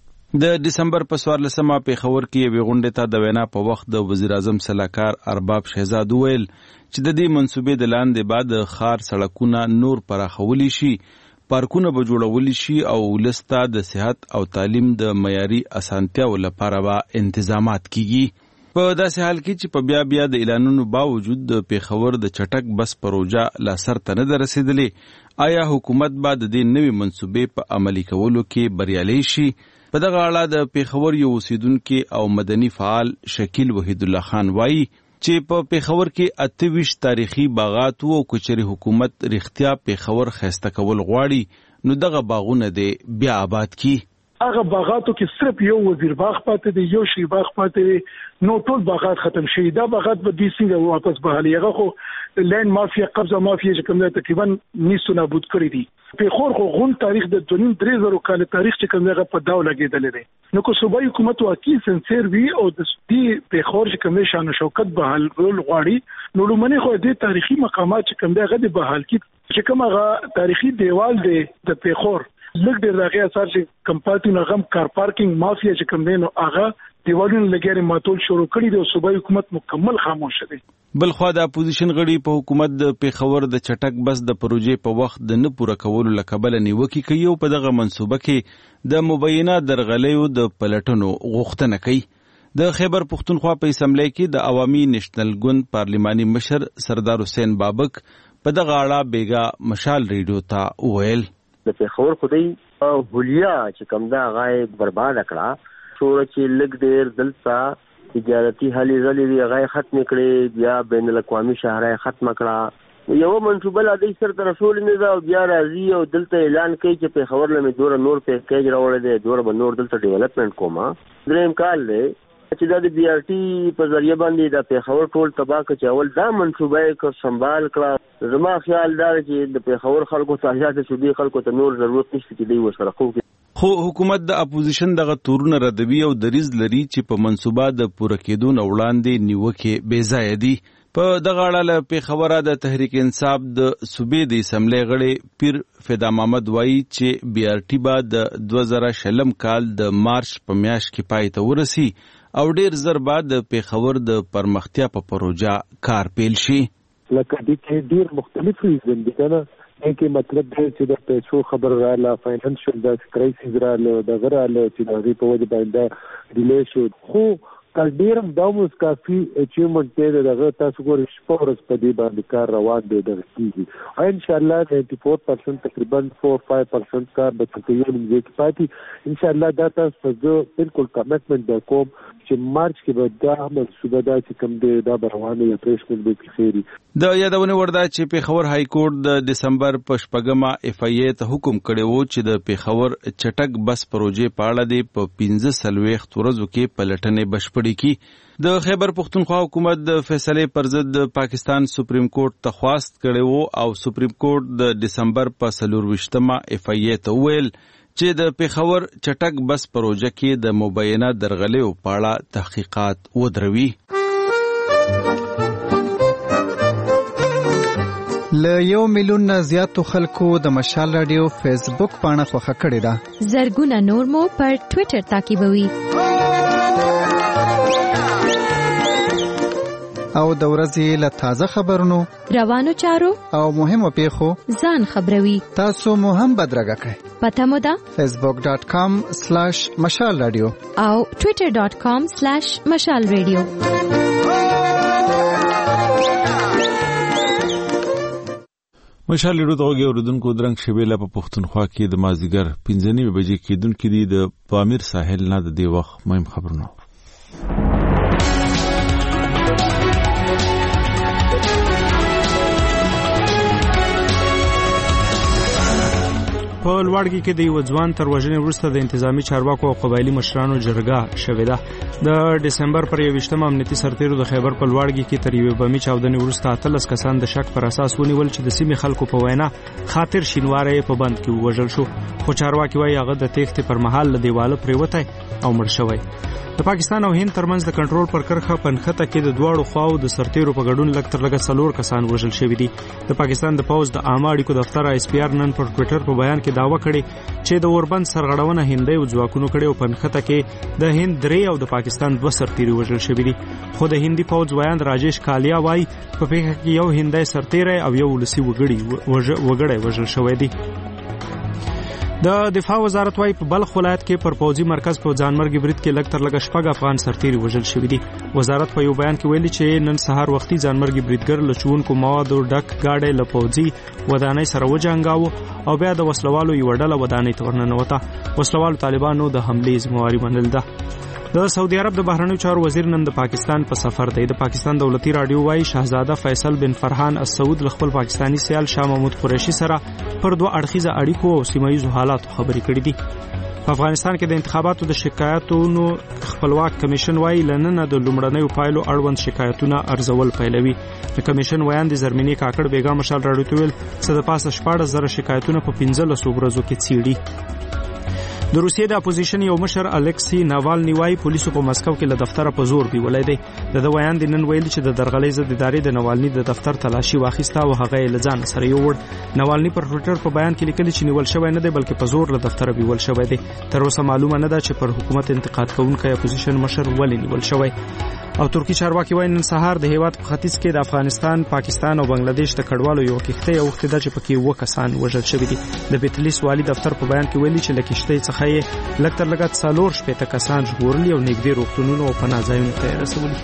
د دسمبر په 14مه پیښور کې یوې غونډې ته د وینا په وخت د وزیر اعظم سلاکار ارباب شهزاد ویل چې د دې منصوبې د لاندې بعد د ښار سړکونه نور پراخولی شي، پارکونه به جوړولی شي او ولسته د صحت او تعلیم د معیاري اسانتیاو لپاره به انتظامات کیږي. په داسې حال کې چې په بیا د اعلانونو باوجود د پیښور د چټک بس پروژه لا سر ته نه رسیدلې، آیا حکومت به د دې نوې منصوبې په عملي کولو کې بریالي شي؟ په دغه اړه د پیښور یو اوسیدونکي او مدني فعال شکیل وحید الله خان وایي چې په پیښور کې 28 تاریخي باغات او کچري حکومت رښتیا پیښور ښایسته کول غواړي، نو دغه باغونه دې بیا آباد کی. هغه باغاتو کې صرف یو وزیر باغ پاتې دی، یو شی باغ پاتې دی، نو ټول باغات ختم شي. دا باغات به د څنګه واپس بحالي؟ هغه خو لینډ مافیا، قبضه مافیا چې کوم دی تقریبا نیسو نابود کړی دي. پیښور خو غون تاریخ د 2.5 کال تاریخ چې کوم دی په داو لګیدل دي. نو کو صوبایي حکومت واقعي سنسیر وی او د دې پیښور چې کوم شان شوکت بحال کول غواړي، نو لمنه خو د تاریخي مقامات چې کوم دی هغه د بحال کی چې کوم هغه تاریخي دیوال دی د پیښور لږ ډېر دغه اثر چې کمپارټینګ هغه کار پارکینګ مافیا چې کوم دی نو هغه دیوالونه لګیاري ماتول شروع کړی دی او صوبایي حکومت مکمل خاموش دی. بلخوا د اپوزیشن غړي په حکومت د پیښور د چټک بس د پروژې په وخت د نه پوره کولو لکبل نیوکه کوي او په دغه منصوبه کې د مبینه درغلیو د پلټنو غوښتنه کوي. د خیبر پښتونخوا په اسمبلی کې د عوامي نېشنل ګوند پارلماني مشر سردار حسین بابک په دغه اړه بیګا مشال ریډیو ته وویل د پیښور خدای هولیا چې کوم دا غای برباد کړه، څوره چې لګ ډیر دلته تجارتي حالي زلي غای ختم کړي، بیا بین الاقوامي شهرای ختم کړه. یو منصوبه لا د سر تر رسول نه دا بیا راځي او دلته اعلان کوي چې پیښور لمه دور نور پیکیج راوړل دي، دور به نور دلته ډیولپمنٹ کوما. دریم کال دی چې دا د بي ار ټي په ذریعہ باندې د پیښور ټول تباہ کړي. اول دا منصوبه کو سنبال کړه. زما خیال دا چې د پیښور خلکو ساحات سودي خلکو ته نور ضرورت نشته چې دوی وسره خو حکومت د اپوزیشن دغه تورونه ردوي او دریز لري چې په منصوبه د پوره کېدو نه وړاندې نیوکه بې ځای دي. په دغه اړه له پیښوره د تحریک انصاف د صوبې د اسمبلی غړي پیر فدا محمد وایي چې بي ار ټي به د 2020 کال د مارچ په میاشت کې پای ته ورسي او ډیر زر بعد د پیښور د پرمختیا په پروژه کار پیل شي. لکه د کې ډیر مختلف ریزن دي کنه، کې مطلب دی چې د پیسو خبر رااله، فاینانشل د کرایسیس رااله، د غراله چې د په وجه باندې ډیلی شو. خو ډیرم دا اوس کافي اچیومنت دی دغه تاسو ګورئ شپورس په دې باندې کار روان دی د کیږي ان شاء الله 94% تقریبا 4-5% کار به تقریبا کې پاتې ان شاء الله دا تاسو په بالکل کمټمنټ د کوم چې مارچ کې به دا منصوبه دا چې کوم دی دا روانه یا پریشمنټ به خيري. د یادونه ورده چې پیښور های کورټ د دسمبر په 8مه اف ای ته حکم کړی و چې د پیښور چټک بس پروژې په اړه د 15 ورځو کې پلټنې بشپړې کی. د خیبر پښتونخوا حکومت د فیصله پر ضد پاکستان سپریم کورټ ته خواست کړی و او سپریم کورټ د دسمبر په 24مه اف ای ته ویل چې د پیښور چټک بس پروژه کې د مبینه درغلیو په اړه تحقیقات ودروي. له 1 میلیون نه زیاتو خلکو د مشال رادیو فیسبوک پاڼه خوښه کړې ده. زرګونه نور مو پر ټوئیټر تعقیبوي. او د ورځې له تازه خبرونو، روانو چارو او مهمو پیښو ځان خبروي. تاسو مو هم بدرګه کړئ. پته مو ده facebook.com/مشال رادیو او twitter.com/مشال رادیو. مشال رادیو دغه اوردونکو درنګ شبيله په پښتونخوا کې د مازیګر 5:30 بجې کېدونکې دي د پامیر ساحل نه د دې وخت مهم خبرونه. په لوړګي کې د یو ځوان تر وژنې وروسته د انتظامی چارواکو او قبایلی مشرانو جرګه شوې ده. د دسمبر پر 21 امنیتي سرتیرو د خیبر په لوړګي کې تر یو بمي چاودنې وروسته 13 کسان د شک پر اساس ونیول چې د سیمې خلکو په وینا خاطر شینواره په بند کې وژل شو، خو چارواکي وايي هغه د تېښتې پر مهال له دیواله پریوتی او مړ شوی. د پاکستان او هند ترمنځ د کنټرول پر کرخه پنخته کې د دواړو خواو د سرتیرو په ګډون لږ تر لږه 4 کسان وژل شوي دي. د پاکستان د پوز د عامه اړیکو دفتر ISPR نن پر ټوئیټر په بیان کې داوا کړې چې د اوربند سرغړونه هندي او ځواکونو کړي او پنخته کې د هند 3 او د پاکستان 2 سرتیري وژل شوي دي. خو د هندي پوز وایند راجیش کالیا وایي په پیښه کې یو هندي سرتیری او یو ولسی وګړی وژل شوی دی. د دفاع وزارت وايي په بلخ ولایت کې پر پوځي مرکز په ځانمرګي برید کې لږ تر لږه 6 افغان سرتیري وژل شوي دي. وزارت په یو بیان کې ویلي چې نن سهار وختي ځانمرګي بریدګر له چونکو موادو ډک گاډي له پوځي ودانۍ سره وجنګاوه او بیا د وسلوالو یو ډله ودانۍ ته ورننوته. وسلوالو طالبانو د حملې ذمہواری منل ده. د سعودي عرب د بهرنیو چارو وزیر نن د پاکستان په سفر دی. د پاکستان دولتي رادیو وايي شاهزاده فیصل بن فرحان السعود له خپل پاکستانی سیال شاه محمود قریشي سره پر 2 اړخیزه اړیکو او سیمایي حالاتو خبرې کړې دي. په افغانستان کې د انتخاباتو د شکایتونو خپلواک کمیشن وايي لننه د لومړنیو پایلو اړوند شکایتونه ارزول پیلوي. د کمیشن ویاند زرمینی کاکړ بیګا مشال راډیو ته ویل چې د پاسه 14,000 شکایتونه په 15 ورځو کې څیړي. د روسیې د اپوزیشن یو مشر الکسی ناوالنی وايي پولیسو په مسکو کې له دفتر په زور بیولای دی. د ویاند نن ویل چې د درغلۍ ضد ادارې د ناوالنی د دفتر تلاشي واخیسته او هغه له ځان سره یوړ. ناوالنی پر ټوئیټر په بیان کې لیکلي چې نیول شوی نه دی بلکې په زور له دفتر بیول شوی دی. تر اوسه معلومه نه ده چې پر حکومت انتقاد کوونکی اپوزیشن مشر ولې نیول شوی. او ترکی چارواکي وايي نن سهار د هیواد په ختیځ کې د افغانستان، پاکستان او بنگلاديش د کډوالو یو کښته یو وخت ده چې پکې 2 کسان وژل شوي دي. د بیتلیس والی دفتر په بیان کې ویلي چې لکشته څخه یې لږ تر لږه 4 کسان ژغورلي او نږدې روغتونونو او پناه ځایونو ته رسولي.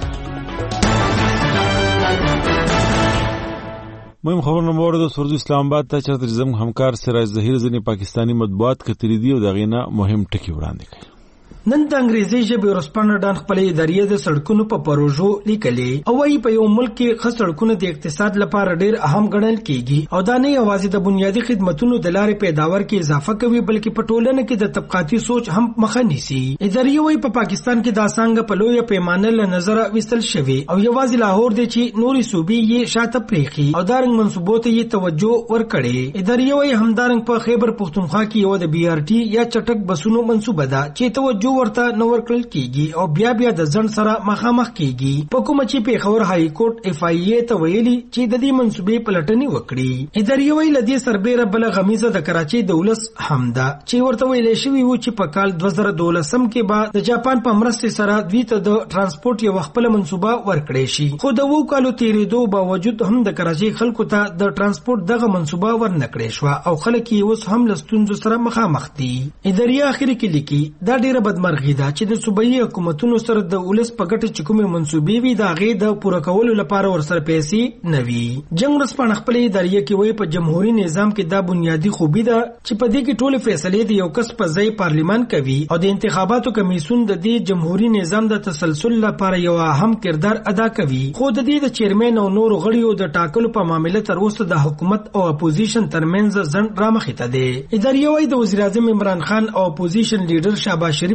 مهم خبرونه مورد سورد اسلام آباد ته چرته زموږ همکار سراج ظهیر ځنی پاکستانی مطبوعات کتري دي او دغه نه مهم ټکی وړاندې کړي. نن د انګریزي ژبې ورسپانه ډان خپل ادارې د سړکونو په پروژو لیکلي او وايي په یو ملک کې خاص سړکونه د اقتصاد لپاره ډېر اهم ګڼل کیږي او دا نه یوازې د بنیادی خدماتو د لارې پیداوار کې اضافه کوي بلکې په ټولنه کې د طبقاتي سوچ هم مخه نیسي. ادارې وايي په پاکستان کې دا څنګه په لوی پیمانه له نظر وستل شوی او یوازې لاهور دی چې نوري صوبې یې شاته پریخي او دارنګ منصوبات یې توجه ورکړي. ادارې وايي همدارنګ په خیبر پښتونخوا کې یو د BRT یا چټک بسونو منصوبه ده چې توجه ورته نور کړل کیږي او بیا د ځن سره مخامخ کیږي. په کومه چې پیښور هاي کورټ FIA ته ویلي چې د دې منصوبې پلټنې وکړي. ادارې وايي لدې سربېره بل غمیزه د کراچي دولس حمده چې ورته ویل شوی و چې په کال 2012 کې به د جاپان په مرسته سره دوی ته د ترانسپورت یو خپل منصوبه ورکړي شي. خو د 2 کالو تیریدو باوجود هم د کراچي خلکو ته د ترانسپورت دغه منصوبه ورنکړې شو او خلک یې اوس هم لستونزو سره مخامخ دي. ادارې اخر کې لیکي دا ډیره بدمرغي ده چې د صوبایي حکومتونو سره د ولس په ګټه چې کومې منصوبې وي دا غي د پوره کولو لپاره ورسره پیسې نه وي. جنگ ورسپانه خپل ادارې کې وایي په جمهوریت نظام کې دا بنیادی خوبي ده چې په دې کې ټول فیصلې د یو کس په ځای پارلیمان کوي او د انتخاباتو کمیسیون د دې جمهوریت نظام د تسلسل لپاره یو اهم کردار ادا کوي. خو د دې د چیرمن او نور غړیو د ټاکلو په معاملې تر اوسه د حکومت او اپوزیشن ترمنځ ځند رامخته ده. ادارې وايي د وزیر اعظم عمران خان او اپوزیشن لیډر شهباز شریف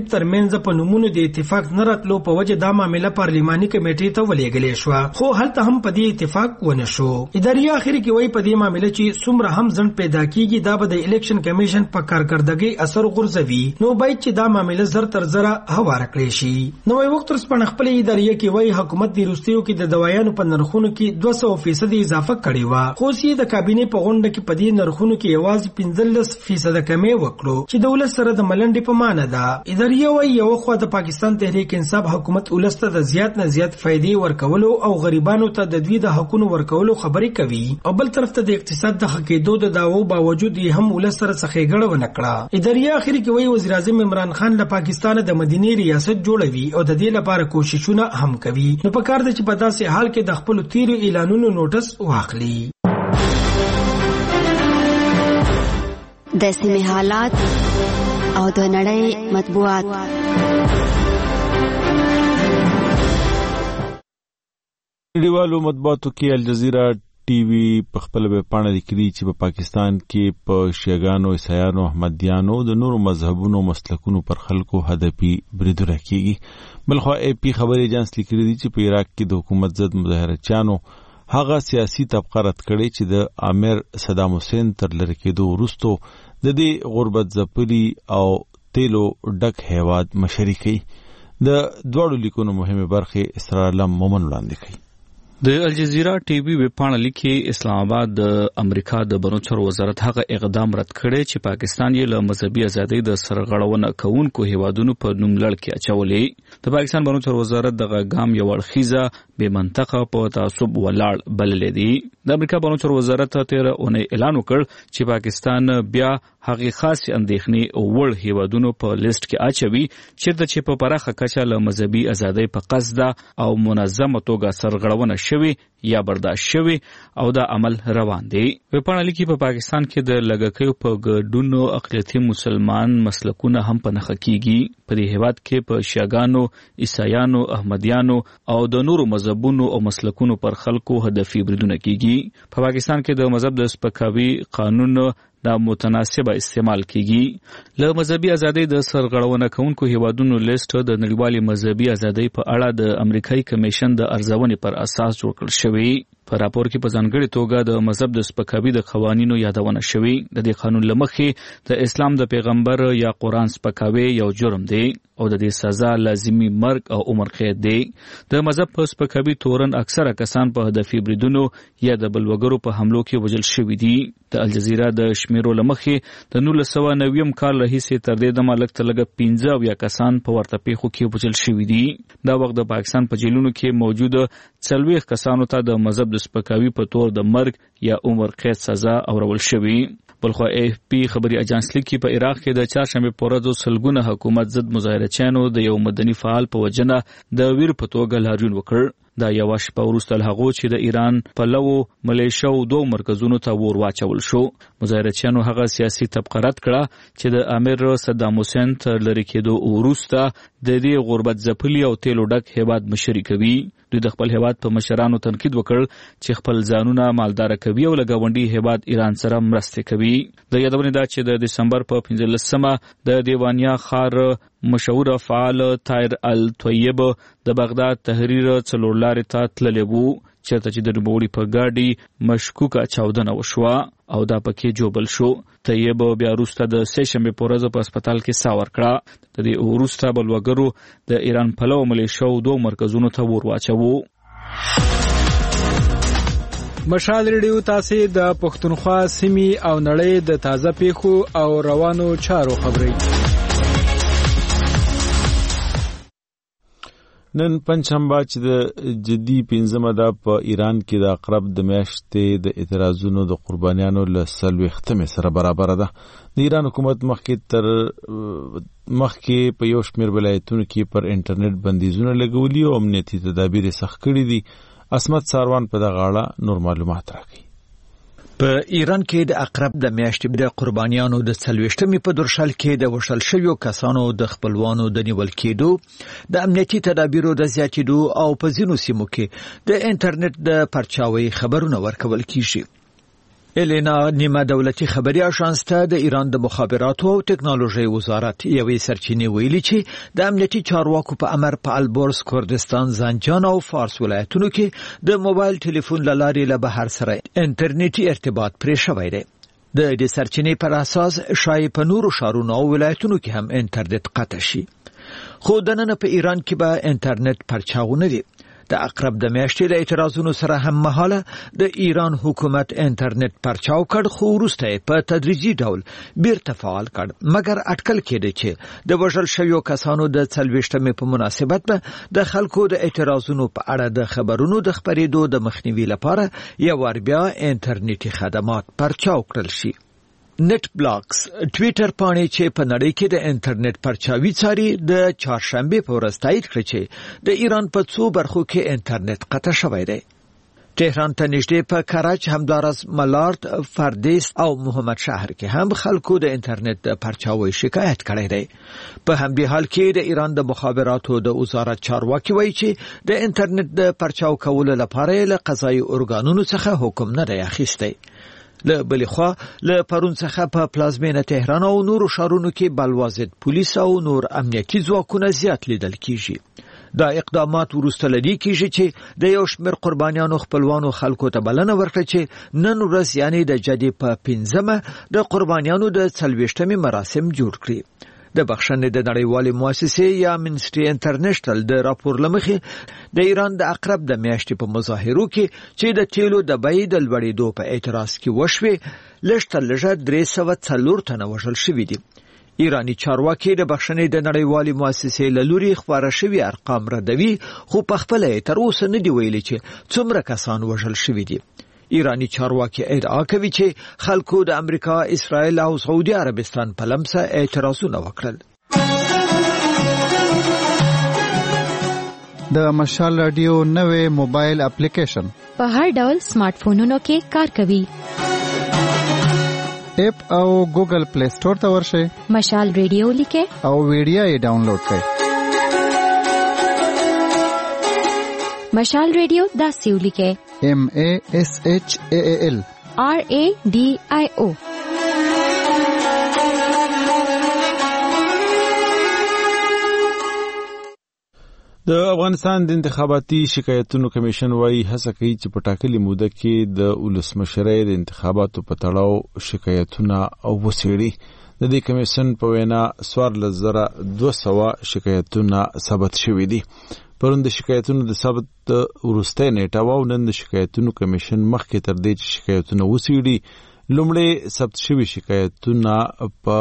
طالب ترمنځ په نومونو د اتفاق نه راتلو په وجه دا معاملې پارلماني کمیټې ته ولېږلې شو، خو هلته هم په دې اتفاق ونه شو. اداري اخر کې وایي په دې معاملې چې څومره هم ځنډ پیدا کیږي دا به د الیکشن کمیشن په کارکردګۍ اثر غورځوي، نو باید چې دا معاملې زر تر زره هواره کړې شي. نوې وخت ورسپانه خپل اداري کې وایي حکومت د روستیو کې د دوایانو په نرخونو کې 200% اضافه کړې و، خو چې د کابینې په غونډه کې په دې نرخونو کې یوازې 15% کمی وکړو چې د ولس سره د ملنډې په معنی ده. اداري وایي یو خو د پاکستان تحریک انصاف حکومت ولس ته د زیات نه زیات فائدې ورکولو او غریبانو ته د دوی د حقوقو ورکولو خبرې کوي، او بل طرف ته د اقتصاد د ښه کېدو د دعوو باوجود یې هم ولس سره څه ښېګڼه ونه کړه. اداري اخر کې وایي وزیر اعظم عمران خان له پاکستان د مدینې ریاست جوړوي او د دې لپاره کوششونه هم کوي، نو په کار ده چې په داسې حال کې د خپل تیرو اعلانونو نوټس واخلي. د سیمې حالات او د نړۍ مطبوعات. نړیوالو مطبوعاتو کې الجزیره ټي وي په خپل ویبپاڼه لیکلي چې په پاکستان کې په شیعاګانو، عیسایانو، احمدیانو د نورو مذهبونو مسلکونو پر خلکو هدفي بریدونه کیږي. بلخوا اي پي خبري ایجنس لیکلي دي چې په عراق کې د حکومت ضد مظاهرچیانو هغه سیاسي طبقه رد کړي چې د امیر صدام حسین تر لری کېدو وروسته د دې غربت ځپلي او تیلو ډک هیواد مشري کوي. د دواړو لیکونو مهمه برخه اسرار علم مومن وړاندې کوي. د الجزیره ټي وي ویبپاڼه لیکي اسلام آباد د امریکا د بنوچر وزارت هغه اقدام رد کړي چې پاکستان یې له مذهبي ازادۍ د سرغړونه کوونکو هیوادونو په نوم لړ کې اچولې. د پاکستان بنوچر وزارت دغه ګام یو اړخیزه بې منطقه په تعصب ولاړ بللې دي. د امریکا بنوچر وزارت تیر اونۍ اعلان وکړ چې پاکستان بیا هغه خاص اندېښنې وړ هیوادونو په لیست کې اچوي چې په پراخه کچه له مذهبي ازادۍ په قصد او منظمه توګه سرغړونه شوی یا برداشت شوی او دا عمل روان دی. ویبپاڼه لیکي په پاکستان کې د لږکیو په ګډون اقلیتي مسلمان مسلکونه هم په نښه کیږي. په دې هیواد کې په شیعاګانو، عیسایانو، احمدیانو او د نورو مذهبونو او مسلکونو پر خلکو هدفي بریدونه کیږي. په پاکستان کې د مذهب د سپکاوي قانون دا متناسبه استعمال کیږي. له مذهبي ازادۍ د سرغړونه کوونکو هیوادونو لیست د نړیوالي مذهبي ازادۍ په اړه د امریکایي کمیشن د ارزونې پر اساس جوړ کړل شوی. په راپور کې په ځانګړي توګه د مذهب د سپکاوي د قوانینو یادونه شوی. د دې قانون لمخې د اسلام د پیغمبر یا قرآن سپکاوي یو جرم دی او د دې سزا لازمي مرګ او عمر قید دی. د مذهب په سپکاوي تورن اکثره کسان په هدفي بریدونو یا د بلوګرو په حملو کې وژل شوي دي. د الجزیره د شمیرو لمخې د 1990 کال راهیسې تر دې دمه لږ تر لږه 15 کسان په ورته پیښو کې وژل شوي دي. دا وخت د پاکستان په جیلونو کې موجود 40 کسانو ته د مذهب د سپکاوي په تور د مرګ یا عمر قید سزا اورول شوی. بلخوا اي پي خبري اجنس لیکي په عراق کې د چهارشنبه په ورځ سلګونه حکومت ضد مظاهرچیانو د یو مدني فعال په وجنه د ویر په توګه لاریون وکړ. دا یو شپه وروسته له هغه چې د ایران په لو ملیشیا او دوه مرکزونو ته ور واچول شو. مظاهرچیانو هغه سیاسي طبقه رد کړه چې د امیر صدام حسین تر لری کېدو وروسته د دې غربت ځپلي او تیلو ډک هیواد مشري کوي. دوی د خپل هیواد په مشرانو تنقید وکړ چې خپل ځانونه مالدار کوي او لګاونډي هیواد ایران سره مرسته کوي. د یادونه ده چې د دسمبر په 15مه د دیوانیا خار مشهور فعال طاهر الطیب د بغداد تحریر څلور لارې ته تللی وو چېرته چې د نوموړي په ګاډي مشکوکه چاودنه وشوه او دا پکې جوبل شو. طیب بیا وروسته د سهشنبې په ورځ په هسپتال کې ساه ورکړه. د دې وروسته بلوګرو د ایران پلو ملیشیاو دوه مرکزونو ته ور واچوه. مشال ریډیو تاسو د پښتونخوا سیمې او نړۍ د تازه پیښو او روانو چارو خبري. نن پنځشنبه چې د جدي 15مه ده په ایران کې د اقرب د میاشتې د اعتراضونو د قربانیانو له 40 سره برابر ده. د ایران حکومت مخکې په یو شمېر ولایتونو کې پر انټرنیټ بندیزونه لګولي او امنیتي تدابیر سخت کړي دي. اسمت ساروان په دغه اړه نور معلومات راکړي. په ایران کې د اقرب د میاشتې د قربانیانو د 40مې په درشل کې د وشل شویو کسانو د خپلوانو د نیول کېدو، د امنیتي تدابیرو د زیاتېدو او په ځینو سیمو کې د انټرنیټ د پرچاوي خبرونه ورکول کیږي. الینا نیمه دولتي خبري اژانس ته د ایران د مخابراتو او ټکنالوژي وزارت یوې سرچینې ویلي چې د امنیتي چارواکو په امر په البورز، کردستان، زنجان او فارس ولایتونو کې د موبایل ټلیفون لارې له بهر سره انټرنیټي ارتباط پرې شوی دی. د دې سرچینې پر اساس شایي په نورو ښارونو او ولایتونو کې هم انټرنیټ قطع شي. خو دننه په ایران کې به انټرنیټ پرچاونه دي. د اقرب د میاشتې له اعتراضونو سره هم مهاله د ایران حکومت انټرنیټ پرچاو کړ، خو وروسته په تدریجي ډول بیرته فعال کړ، مګر اټکل کېده چې د وژل شویو کسانو د 40مې په مناسبت به د خلکو د اعتراضونو په اړه د خبرونو د خپرېدو د مخنیوي لپاره یو ور بیا انټرنیټي خدمات پرچاو کړل شي. نت بلاکس ټویټر باندې چې په نړۍ کې د انټرنیټ پرچاوي څاري د چهارشنبه په ورځ تایید کړ چې د ایران په څو برخو کې انټرنیټ قطع شوی دی. تهران ته نږدې په کراچ، همدارس ملارد، فردیس او محمد شهر کې هم خلکو د انټرنیټ د پرچاوي شکایت کړی دی. په همدې حال کې د ایران د مخابراتو د وزارت چارواکي وایي چې د انټرنیټ د پرچاو کولو لپاره له قضایي ارګانونو څخه حکم نه دی اخیستی. له بلې خوا له پرون څخه په پلازمینه تهران او نورو ښارونو کې بلوازد پولیس او نور امنیتي ځواکونه زیات لیدل کیږي. دا اقدامات وروسته لدی کیږي چې د یو شمېر قربانیانو خپلوانو خلکو ته بلنه ورکړه چې نن ورځ یعنی د جدې په 5مه د قربانیانو د 40مې مراسم جوړ کړي. د بخښنې د نړیوالې مؤسسې یا منسټري انټرنیشنل د راپور لمخې د ایران د اقرب د میاشتې په مظاهرو کې چې د تیلو د بیې د لوړېدو په اعتراض کې وشوې لږ تر لږه 304 تنه وژل شوي دي. ایرانی چارواکي د بخښنې د نړیوالې مؤسسې له لوري خپاره شوي ارقام ردوي، خو په خپله تر اوسه نه دی ویلي چې څومره کسان وژل شوي دي. ایرانی چارواکي ادعا کوي چې خلکو د امریکا، اسرائیل او سعودي عربستان په لمسه اعتراضونه وکړل. د مشال رادیو نوې موبایل اپلیکیشن په هر ډول سمارټ فونونو کې کار کوي. اپ او ګوګل پلی سٹور ته ورشئ، مشال رادیو لیکه او ویډیو یې ډاونلوډ کړئ. مشال رادیو داسې ولیکه MASHAAL RADIO. د افغانستان د انتخاباتي شکایتونو کمیشن وايي هڅه کوي چې په ټاکلې موده کې د ولسمشرۍ د انتخاباتو په تړاو شکایتونه وڅېړي. د دې کمیشن په وینا 14,200 شکایتونه ثبت شوي دي. پرون د شکایتونو د ثبت وروستۍ نیټه و او نن د شکایتونو کمیشن مخکې تر دې چې شکایتونه وڅېړي لومړی ثبت شوي شکایتونه په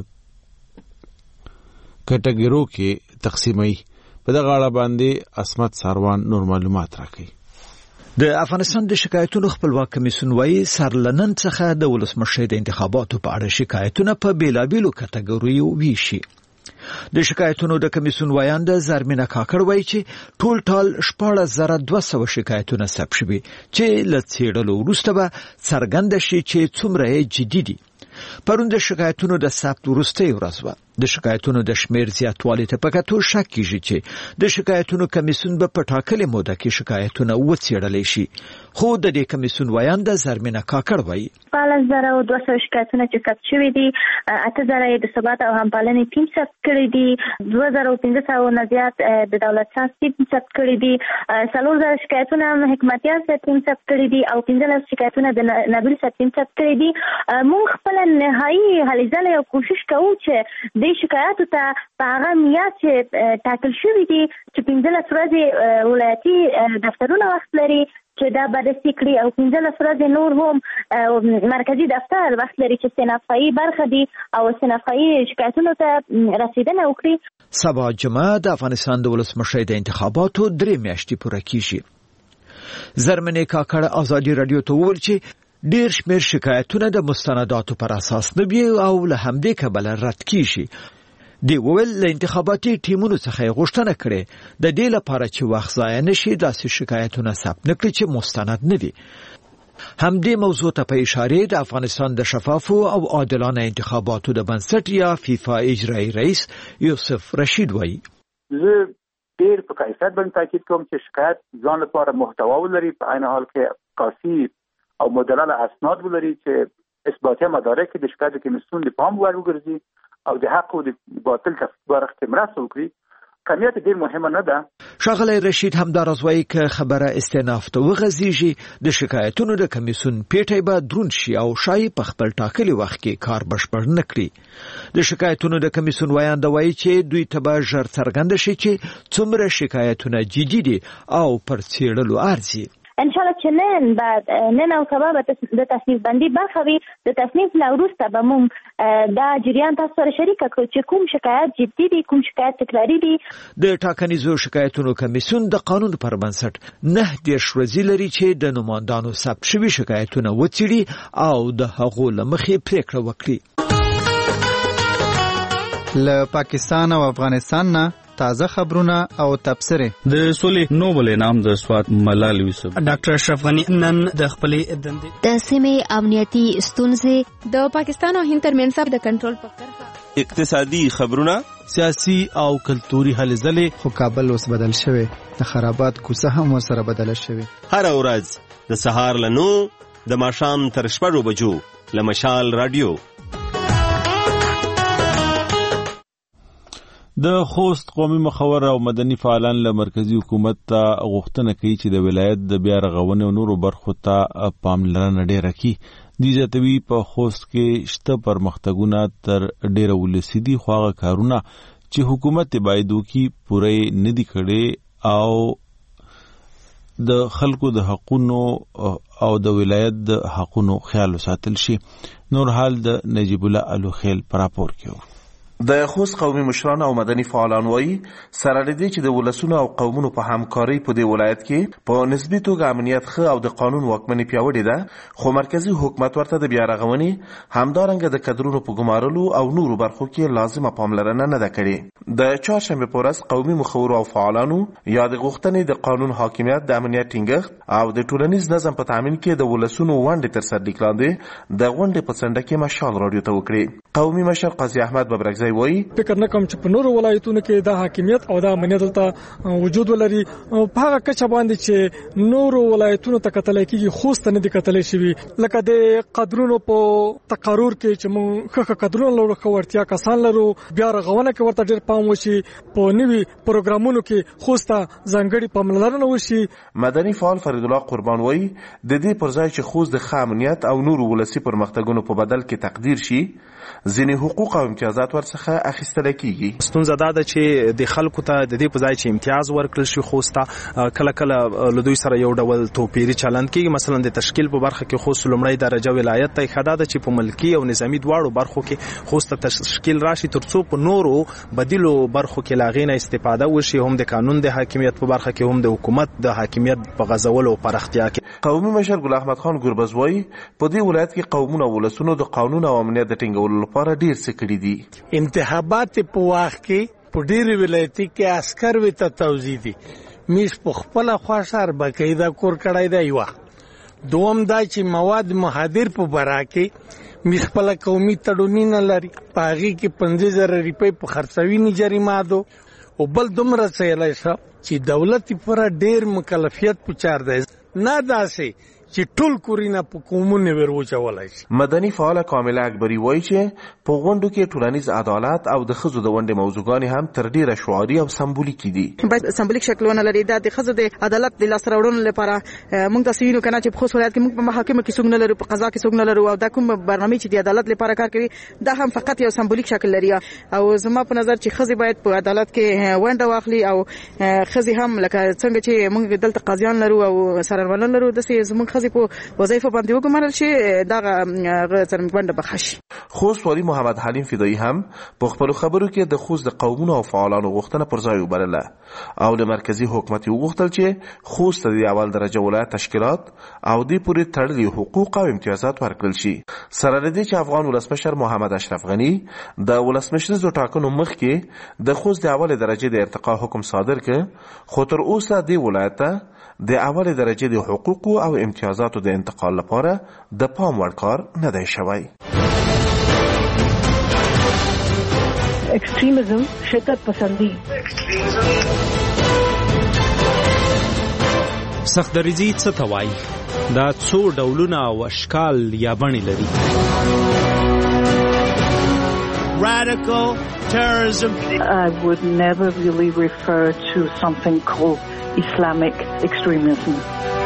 کټګورو کې تقسیموي. په دغه اړه باندې اسمت ساروان نور معلومات راکړي. د افغانستان د شکایتونو خپلواک کمیسیون وايي سرلنن څخه د ولسمشرۍ د انتخاباتو په اړه شکایتونه په بیلابیلو کټګوریو ویشي. د شکایتونو د کمیسیون وایند زرمینه کاکړ وایي چې ټول ټال 14,200 شکایتونه ثبت شوي چې له څېړلو وروسته به څرګند شي چې څومره جدي دي. پرون د شکایتونو د ثبت وروستۍ ورځ وه. د شکایتونو د شمیر زیاتوالي ته په کتو شک کیږي چې د شکایتونو کمیسیون به په ټاکلې موده کې شکایتونه وڅېړلی شي. خو د دې کمیسیون وایند زرمینه کاکړ وایي 14,200 شکایتونه چې ثبت شوي دي، 8,000 د ثبات او همپالنې ټیم ثبت کړي دي، 2,500 نه زیات د دولت ساز ټیم ثبت کړي دي، 4,000 شکایتونه حکمتیار ټیم ثبت کړي دي او 15,000 شکایتونه د نبیل ټیم ثبت کړي دي. موږ خپل نهایي هلې ځلې او کوشش کوو چې د شکایاتو ته په هغه میاشت چې ټاکل شوي دي چې 15 ورځې ولایتي دفترونه وخت لري چې دا بررسي کړي او 15 ورځې نور هم مرکزی دفتر وخت لري چې صنفایي برخه دي او صنفایي شکایتونو ته رسیدنه وکړي. سبا جمعه د افغانستان د ولسمشرۍ د انتخاباتو 3 میاشتې پوره کیږي. زرمنې کاکړ ازادي رادیو ته وویل چې ډیر شمیر شکایتونه د مستنداتو پر اساس نه وي او له همدې کبله رد کیږي. دی وویل له انتخاباتي ټیمونو څخه غوښتنه کړې د دې لپاره چې وخت ضایع نشي داسې شکایتونه ثبت نکړي چې مستند نه دي. همدې موضوع ته په اشاره د افغانستان د شفافو او عادلانه انتخاباتو د بنسټ یا فیفا اجرایی رئیس یوسف رشید وایي زه ډیر په کیفیت باندې تاکید کوم چې شکایت ځان لپاره محتوا ولري، په عین حال کې کافي او مدلل اسناد ولري چې اثباتي مدارک د شکایت کمیسیون د پام وړ وګرځي او د حق او د باطل تفسیر برخه مرسته وکړي. کمیت ډیر مهمه نه ده. ښاغلی رشید همداراز وایي که خبره استئناف ته وغځیږي د شکایتونو د کمیسیون پیټی به دروند شي او شاید په خپل ټاکلي وخت کې کار بشپړ نه کړي. د شکایتونو د کمیسیون وایانده وایي چې دوی ته به ژر څرګنده شي چې څومره شکایتونه جدي دي او پر څېړلو ارزي. ان شاء الله چې نن او سبا د تصنیف بندي برخه وي. د تصنیف نه وروسته به موږ دا جریان تاسو سره شریک کړو چې کوم شکایت جدي دي، کوم شکایت تکراري دي. د ټاکنیزو شکایتونو کمیسیون د قانون پر بنسټ 9 ورځې لري چې د نوماندانو ثبت شوي شکایتونه وڅېړي او د هغو له مخې پریکړه وکړي. له پاکستان او افغانستان نه تازه خبرونه او تبصره. د سولې نوبل انعام د سوات ملال یوسف ډاکټر اشرف غنی نن د خپلې دندې د سیمې امنیتي ستونزې د پاکستان او هند ترمنځ د کنټرول په کرښه اقتصادي خبرونه سیاسي او کلتوري هلې ځلې. خو کابل اوس بدل شوی، د خرابات کوڅه هم ورسره بدله شوی. هر ورځ د سهار له 9 د ماښام تر 6 بجو له مشال رادیو. د خوست قومي مخور او مدني فعالان له مرکزی حکومت ته غوښتنه کوي چې د ولایت د بیا رغونې او نورو برخو ته پاملرنه ډیره کړي. دوی زیاتوي په خوست کې شته پرمختګونه تر ډیره ولسي دي، خو هغه کارونه چې حکومت باید وکړي پوره نه دي کړي او د خلکو د حقونو او د ولایت د حقونو خیال وساتل شي. نور حال د نجیب الله الوخیل پر راپور کې. د خوست قومي مشران او مدني فعالان وایي سره لدی چې د ولسونو او قومونو په همکارۍ په دې ولایت کې په نسبي توګه امنیت ښه او د قانون واکمني پیاوړې ده، خو مرکزی حکومت ورته د بیا رغونې همدارنګه د کډرونو په ګمارلو او نورو برخو کې لازمه پاملرنه نه ده کړې. د چهارشنبه په ورځ قومي مخورو او فعالانو یا د غوښتنې د قانون حاکمیت، د امنیت ټینګښت او د ټولنیز نظم په تامین کې د ولسونو ونډې تر سر لیکلاندې د غونډې په څنډه کې مشال رادیو ته وکړي. قومي مشر قاضي احمد ببرکزی وایي فکر نه کوم چې په نورو ولایتونو کې د حاکمیت او د امنیت دلته وجود ولري. په هغه کچه باندې چې نورو ولایتونو ته کتل کېږي خوست نه دي کتل شوی، لکه د قدرونو په تقرر کې چې موږ ښه قدرونه لرو، ښه ورتیا کسان لرو، بیا رغونه کې ورته ډېر پام وشي، په نوي پروګرامونو کې خوست ته ځانګړي پاملرنه وشي. مدني فعال فرید الله قربان وایي د دې پر ځای چې خوست د ښه امنیت او نورو ولسي پرمختګونو په بدل کې تقدیر شي، ځینې حقوق او امتیازات ورڅخه اخیستل کیږي. ستونزه دا ده چې د خلکو ته د دې په ځای چې امتیاز ورکړل شي خوست ته کله کله له دوی سره یو ډول توپیری چلند کیږي. مثلا د تشکیل په برخه کې خوست لومړی درجه ولایت ته خدا ده چې په ملکی او نظامی دواړو برخو کې خوست تشکیل راشي، ترڅو په نورو بدیلو برخو کې لاغینه استفاده وشي، هم د قانون د حاکمیت په برخه کې هم د حکومت د حاکمیت په غزولو او پراختیا کې. قومي مشر ګل احمد خان ګوربز وایي په دې ولایت کې قومونه او ولسونو د قانون او امنیت د ټینګولو لپاره ډیر څه کړي دي. انتخابات په وخت کې په ډېر ولایتي کې عسكر وي ته توزیع دي، میش په خپل خواشر بقاعده کور کړای دی. یو دوم دا چې مواد مهادر په برا کې میش خپل قومي تړونی نه لري، پاغي کې 15000 روپۍ په خرڅوي نه جریمه ده، او بل دومره څه چې دولت پر ډېر مکلفیت پچار دی نه داسې چې ټول کورینه په کومونه وروچولای شي. مدني فعال کامل اکبری وایي چې په غونډو کې ټولنیز عدالت او د خزو د ونډې موضوعګان هم تر ډیره شعاري او سمبولیکي دي. باید سمبولیک شکلونه لري. د خزو د عدالت د لاس راوړلو لپاره موږ تاسو وینو کنه چې په خوست ولایت کې موږ په محاکمه کې څنګه نه لرو، په قضا کې څنګه نه لرو، او دا کوم برنامه چې د عدالت لپاره کار کوي دا هم فقط یو سمبولیک شکل لري. او زما په نظر چې خزي باید په عدالت کې ونډه واخلي، او خزي هم لکه څنګه چې موږ دلته قاضیان لرو او سرورمنان لرو، د سې زموږ خزي په وظایف باندې وګمارل شي دغه څرګنده بخښي. خوست والی محمد حلیم فدایی هم په خپل خبرو کې د خوست د قومونو او فعالانو غوښتنه پر ځای وبرله او د مرکزی حکومت وغوښتل چې خوست د اول درجه ولایت تشکیلات او د پوری تړلي حقوق او امتیازات ورکړل شي. سره لدی چې افغان ولسمشر محمد اشرف غنی د ولسمشر ټاکنو مخکې د خوست د اول درجه د ارتقا حکم صادر کړ، خو تر اوسه د ولایت د اول درجه د حقوق او امتیازاتو د انتقال لپاره د پام وړ کار نه دی شوی. Extremism, शिद्दत पसंदी سختدریزي څه ته وایي؟ دا څو ډولونه او اشکال یا بڼې لري؟ Radical terrorism. I would never really refer to something called Islamic extremism.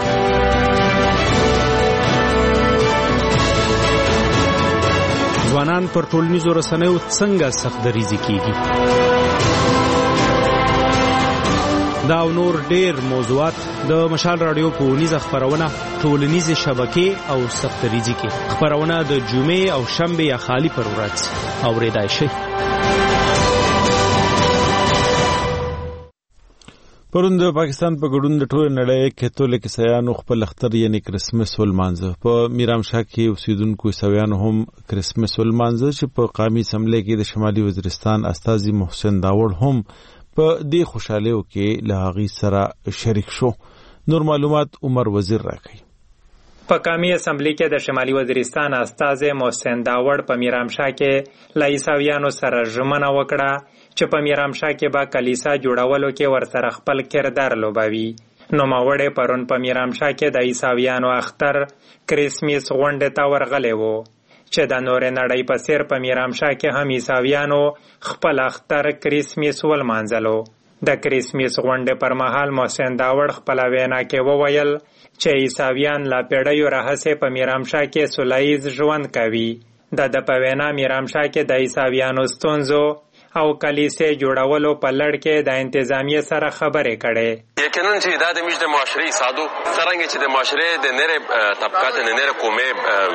ځوانان پر ټولنیزو رسنیو څنګه سختدریزي کیږي؟ دا او نور ډیر موضوعات د مشال رادیو په ونیزه خبرونه ټولنیزه شبکې او سختدریزي کې خبرونه د جمعې او شنبه یا خالی پر ورځ اوریدای شي. پرون د پاکستان په ګډون د ټول نړۍ کاتولیک عیسایانو خپل اختر یعنی کرسمس ولمانځه. په میرامشاه کې اوسیدونکو عیسایانو هم کرسمس ولمانځه چې په قومي اسمبلی کې د شمالي وزیرستان استاذي محسن داوړ هم په دې خوشالیو کې له هغې سره شریک شو. نور معلومات عمر وزیر راکړي. په قومي اسمبلی کې د شمالي وزیرستان استاذ محسن داوړ په میرامشاه کې له عیسویانو سره ژمنه وکړه چې په میرامشاه کې به کلیسا جوړولو کې ورسره خپل کردار لوبوي. نوموړی پرون په میرامشاه کې د عیسویانو اختر کرسمس غونډې ته ورغلی و چې د نورې نړۍ په څیر په میرامشاه کې هم عیسویانو خپل اختر کرسمس ولمانځلو. د کرسمس غونډې پر مهال محسن داوړ خپله وینا کې وویل چې عیسویان لا پیړیو راهیسې په میرامشاه کې سوله ییز ژوند کوي. د په وینا میرامشاه کې د عیسویانو ستونزو او کلیسې جوړولو په لړ کې د انتظامیې سره خبرې کړې. یقینا چې دا د میش د معاشري سادو څرنګه چې د معاشري د نره طبقات نه نره کومه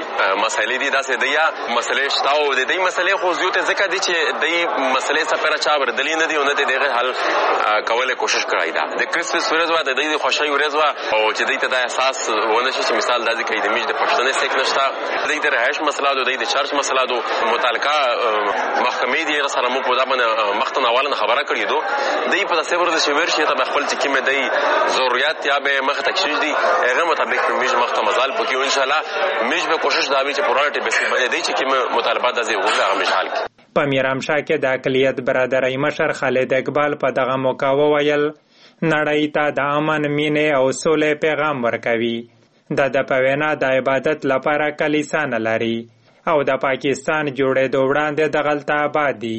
مسلې دي داسې د یا مسلې شتاو د دې مسلې خو زیاته ځکه دي چې د مسلې سره چا بردلې نه دي او نه دغه حل کوله کوشش کړای دا د کرسمس ورځ وا د دې خوشحالي ورځ وا او چې دې ته د احساس ونه شي چې مثال داسې کوي د میش د پښتنې سیک نشتا د دې رهائش مسله د دې چرچ مسله د متعلقه محکمې دي سره مو په مختن اولن خبره کړی دو دی په تاسو ورته شویر شي ته خپل چې کیمه دی ضرورت یا به مخ تکشیش دی هغه مطابق میج مخ مزال پکې ان شاء الله میج به کوشش دا وی چې پرانټي به باندې دی چې کیمه مطالبات د هغه مشال په میرامشاه کې د اقلیت برادرۍ مشر خالد اقبال په دغه موقع وویل نړۍ ته د امن مینې او سولې پیغام ورکوي. د په وینا د عبادت لپاره کلیسا نه لري او د پاکستان جوړېدو وړاندې دغلته آباد دي.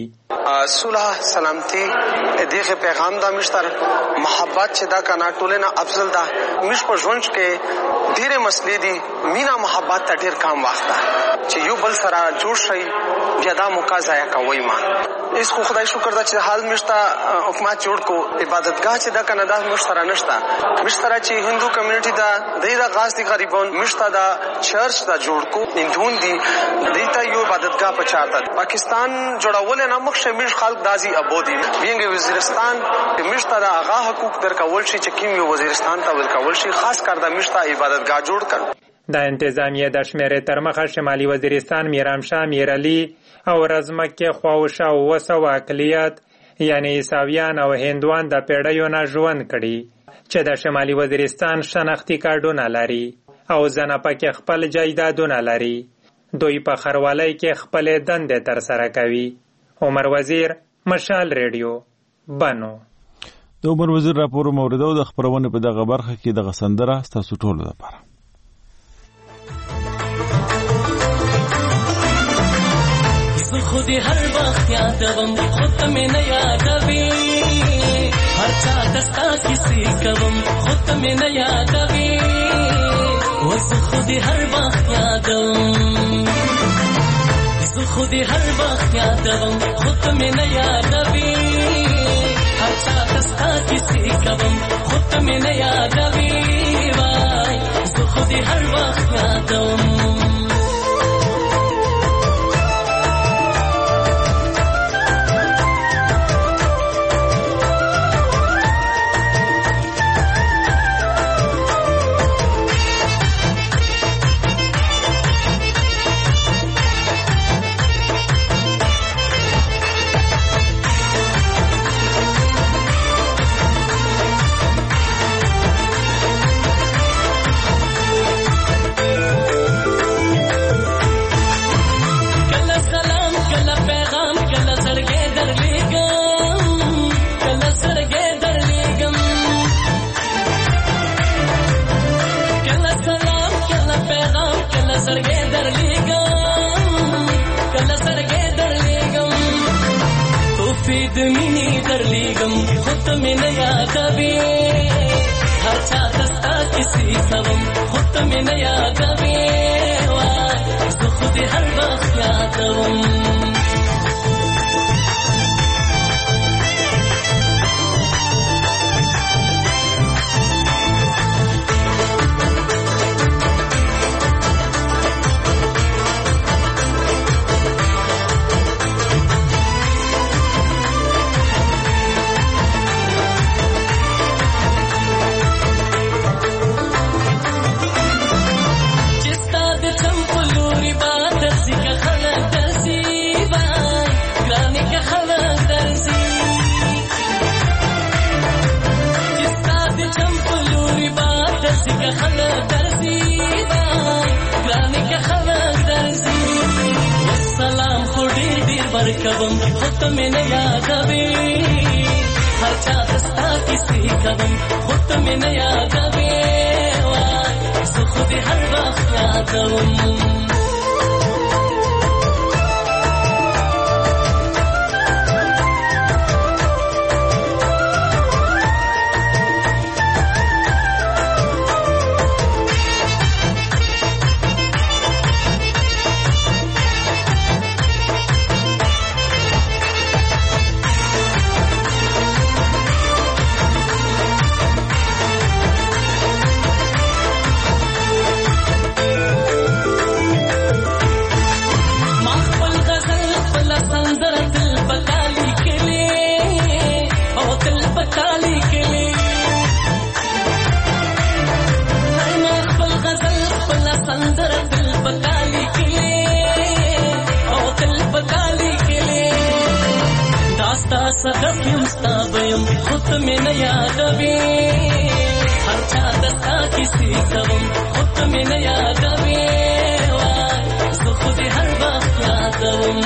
صلح سلامتی دغه پیغام دا مشتر محبت چې دا کنا ټولنه افضل ده مش په ژوند کې ډېرې مسلې دي مینا محبت ته ډېر کام واخته چې یو بل سره جوړ شي بیا دا موقع ضایع کوي ما اس خو خدای شکر دا چې حال مشتا حکومت جوړ کو عبادتګاه چې دا کنا دا مشتر نشتا مشتر چې هندو کمیونټي دا دایره غاز دي غریبون مشتا دا چرچ دا جوړ کو هندون دي دیتا یو عبادتګاه پچاته پاکستان جوړول نه مخ مش خلق دازي ابودي بینګ وزیرستان مشتا دا هغه حقوق درکول شي چې کیم وزیرستان ته ورکول شي خاص کر دا مشتا عبادتګاه جوړ کړ. د انتظامیه د شمیرې تر مخه شمالي وزیرستان میرامشاه میرعلي او رزمکه خواوشا او وسو اقلیت یعنی عیسویان او هندوان د پیړیو نه ژوند کړي چې د شمالي وزیرستان شناختی کارډونه لري او ځنه پکې خپل جایدادونه لري. دوی په خروالۍ کې خپل دندې تر سره کوي. عمر وزیر مشال ریډیو بانو. د عمر وزیر راپور موریدو د خبرونه په دغه برخه کې د غسندره تاسو ټولو لپاره. خودی هر وخت یادوم خود مې نه یادوي هر چا دستا کیسې کوم خود مې نه یادوي وز خودی هر وخت یادوم خودی هر وخت یادوم خود مې نه یادوي هر چا دستا کیسې کوم خود مې نه یادوي وای زه خودی هر وخت یادوم د مینې درلیږم خو ته مې نه یادوې هر چا ته ستا کیسې کوم خو ته مې نه یادوې وای زه خو دې هر وخت یادوم کوم خو ته مې نه یادوې هر چا ته ستا کیسې کوم خو ته مې نه یادوې وای زه خو دې هر وخت یادوم صدق یم ستا بیم خو ته مې نه یادوې هر چا ته ستا کیسې کوم خو ته مې نه یادوې وای زه خو دې هر وخت یادوم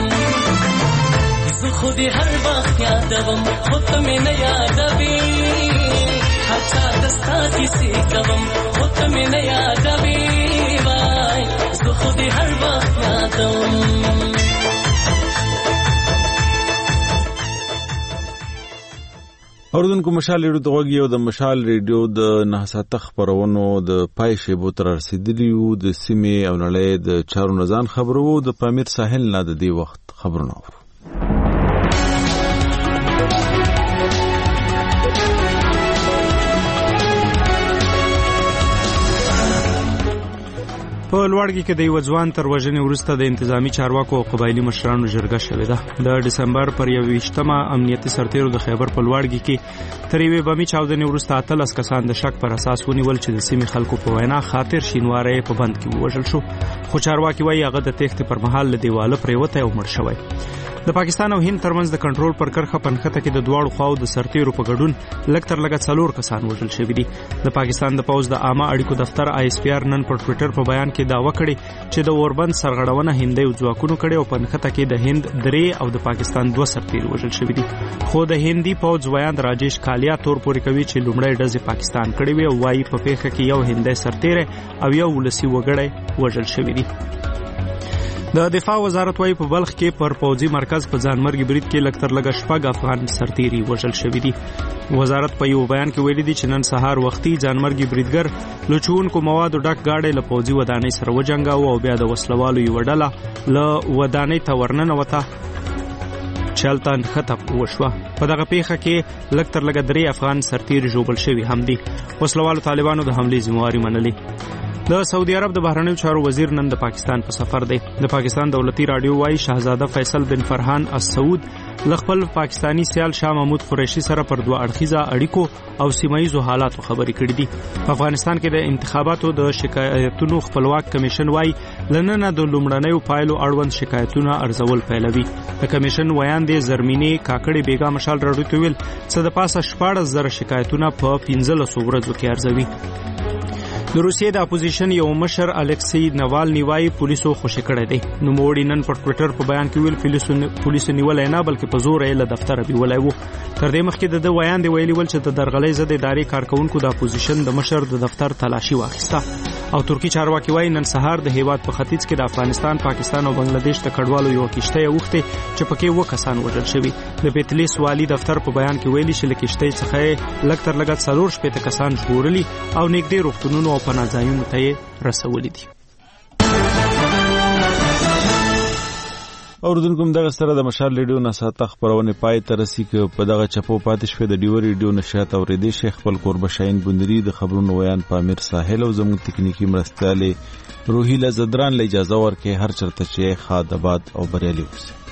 زه خو دې هر وخت یادوم خو ته مې نه یادوې هر چا ته ستا کیسې کوم خو ته مې نه یادوې وای زه خو دې هر وخت یادوم اوردونکو مشال ریډیو ته غوږی او د مشال ریډیو د 9 خبرونو د پای شیبو تر رسیدلی وو د سیمې او نړۍ د چارو نزان خبرو د پامیر ساحل نه د دې وخت خبرونه په لوړګي کې د یو ځوان تر وژنې وروسته د انتظامی چارواکو او قبایلی مشرانو جرګه شوې ده د دسمبر پر 21مه امنیتي سرتیرو د خیبر په لوړګي کې تر یوې بمي چاودنې وروسته 13 کسان د شک پر اساس ونیول چې د سیمې خلکو په وینا خاطر شینواره په بند کې وژل شو خو چارواکي وايي هغه د تخت پر مهال له دیواله پریوته او مړ شوی د پاکستان او هند ترمنځ د کنټرول پر کرخه پنخته کې د دواړو خواو د سرتیرو په ګډون لکتر لګا 4 کسان وژل شوی دي د پاکستان د پوز د عامه اړیکو دفتر ISPR نن پر ټوئیټر په بیان کې داوا کړې چې د اوربند سرغړونه هندي ځواکونو کړي او پنخته کې د هند 3 او د پاکستان 2 سرتیر وژل شوی دي خو د هندي پوز ویان راجیش کالیا تور پورې کوي چې لومړی ډزې پاکستان کړي وي او وايي په پیښه کې یو هندي سرتیر او یو ولسی وګړی وژل شوی دي د دفاع وزارت وايي په بلخ کې پر پوځي مرکز په ځانمرګي برید کې لکتر لګا شپږ افغان سرتیري وژل شوی دي وزارت په یو بیان کې ویلي دي چې نن سهار وختي ځانمرګي بریدګر لوچونکو مواد ډک گاډي له پوځي ودانۍ سره وجنګاو او بیا د وسلوالو یو ډله له ودانۍ ته ورننه وته چلتان خطب وشوه په دغه پیښه کې لکتر لګا 3 افغان سرتیر ژوبل شوی هم دي وسلوالو طالبانو د حمله ذمہواری منلې د سعودي عرب د بهرنیو چارو وزیر نن د پاکستان په سفر دی د پاکستان دولتي رادیو وايي شاهزاده فیصل بن فرحان السعود لخپل پاکستانی سیال شاه محمود قریشي سره پر دوه اړخیزه اړیکو او سیمایي حالاتو خبرې کړې دي په افغانستان کې د انتخاباتو د شکایتونو خپلواک کمیشن وايي لننه د لومړنیو پایلو اړوند شکایتونه ارزول پیلوي د کمیشن ویان دي زرمینی کاکړي بیګا مشال رادیو ته ویل چې د پاسه 14,000 شکایتونه په 15 ورځو کې ارزوي د روسیې د اپوزیشن یو مشر الکسی نوالنی وايي پولیسو خوشی کړی دی نو موړي نن پر ټوئیټر په بیان کې ویل پولیسو نیولای نه بلکې په زور یې له دفتر بیولای وو تر دې مخکې د ویان دی ویلي ول چې د درغلۍ ضد ادارې کارکونکو د اپوزیشن د مشر د دفتر تلاشي واخیسته او ترکی چارواکي وايي نن سهار د هیواد په ختیځ کې د افغانستان، پاکستان او بنگلاديش د کډوالو یو کشته وخته چې پکې 2 کسان وژل شوي. د پټلیس والی دفتر په بیان کې ویلي چې لکشته څخه لږ تر لږه 4 کسان ژغورلي او نږدې روغتونونو او پناه ځایونو ته رسولي دي. اوردونکو دغه سره د مشال ریډیو نساته خبرونه پای ته رسي کې په دغه چپو پاتې شوه د ډیو ریډیو نشریات اوریدي شیخ خپل قربه شاهین بندري د خبرونو ویان پامیر ساحل او زموږ تکنیکی مرستياله روحیله زدران له اجازه ورکې هر چرته چې خادباد او بریالي اوسه.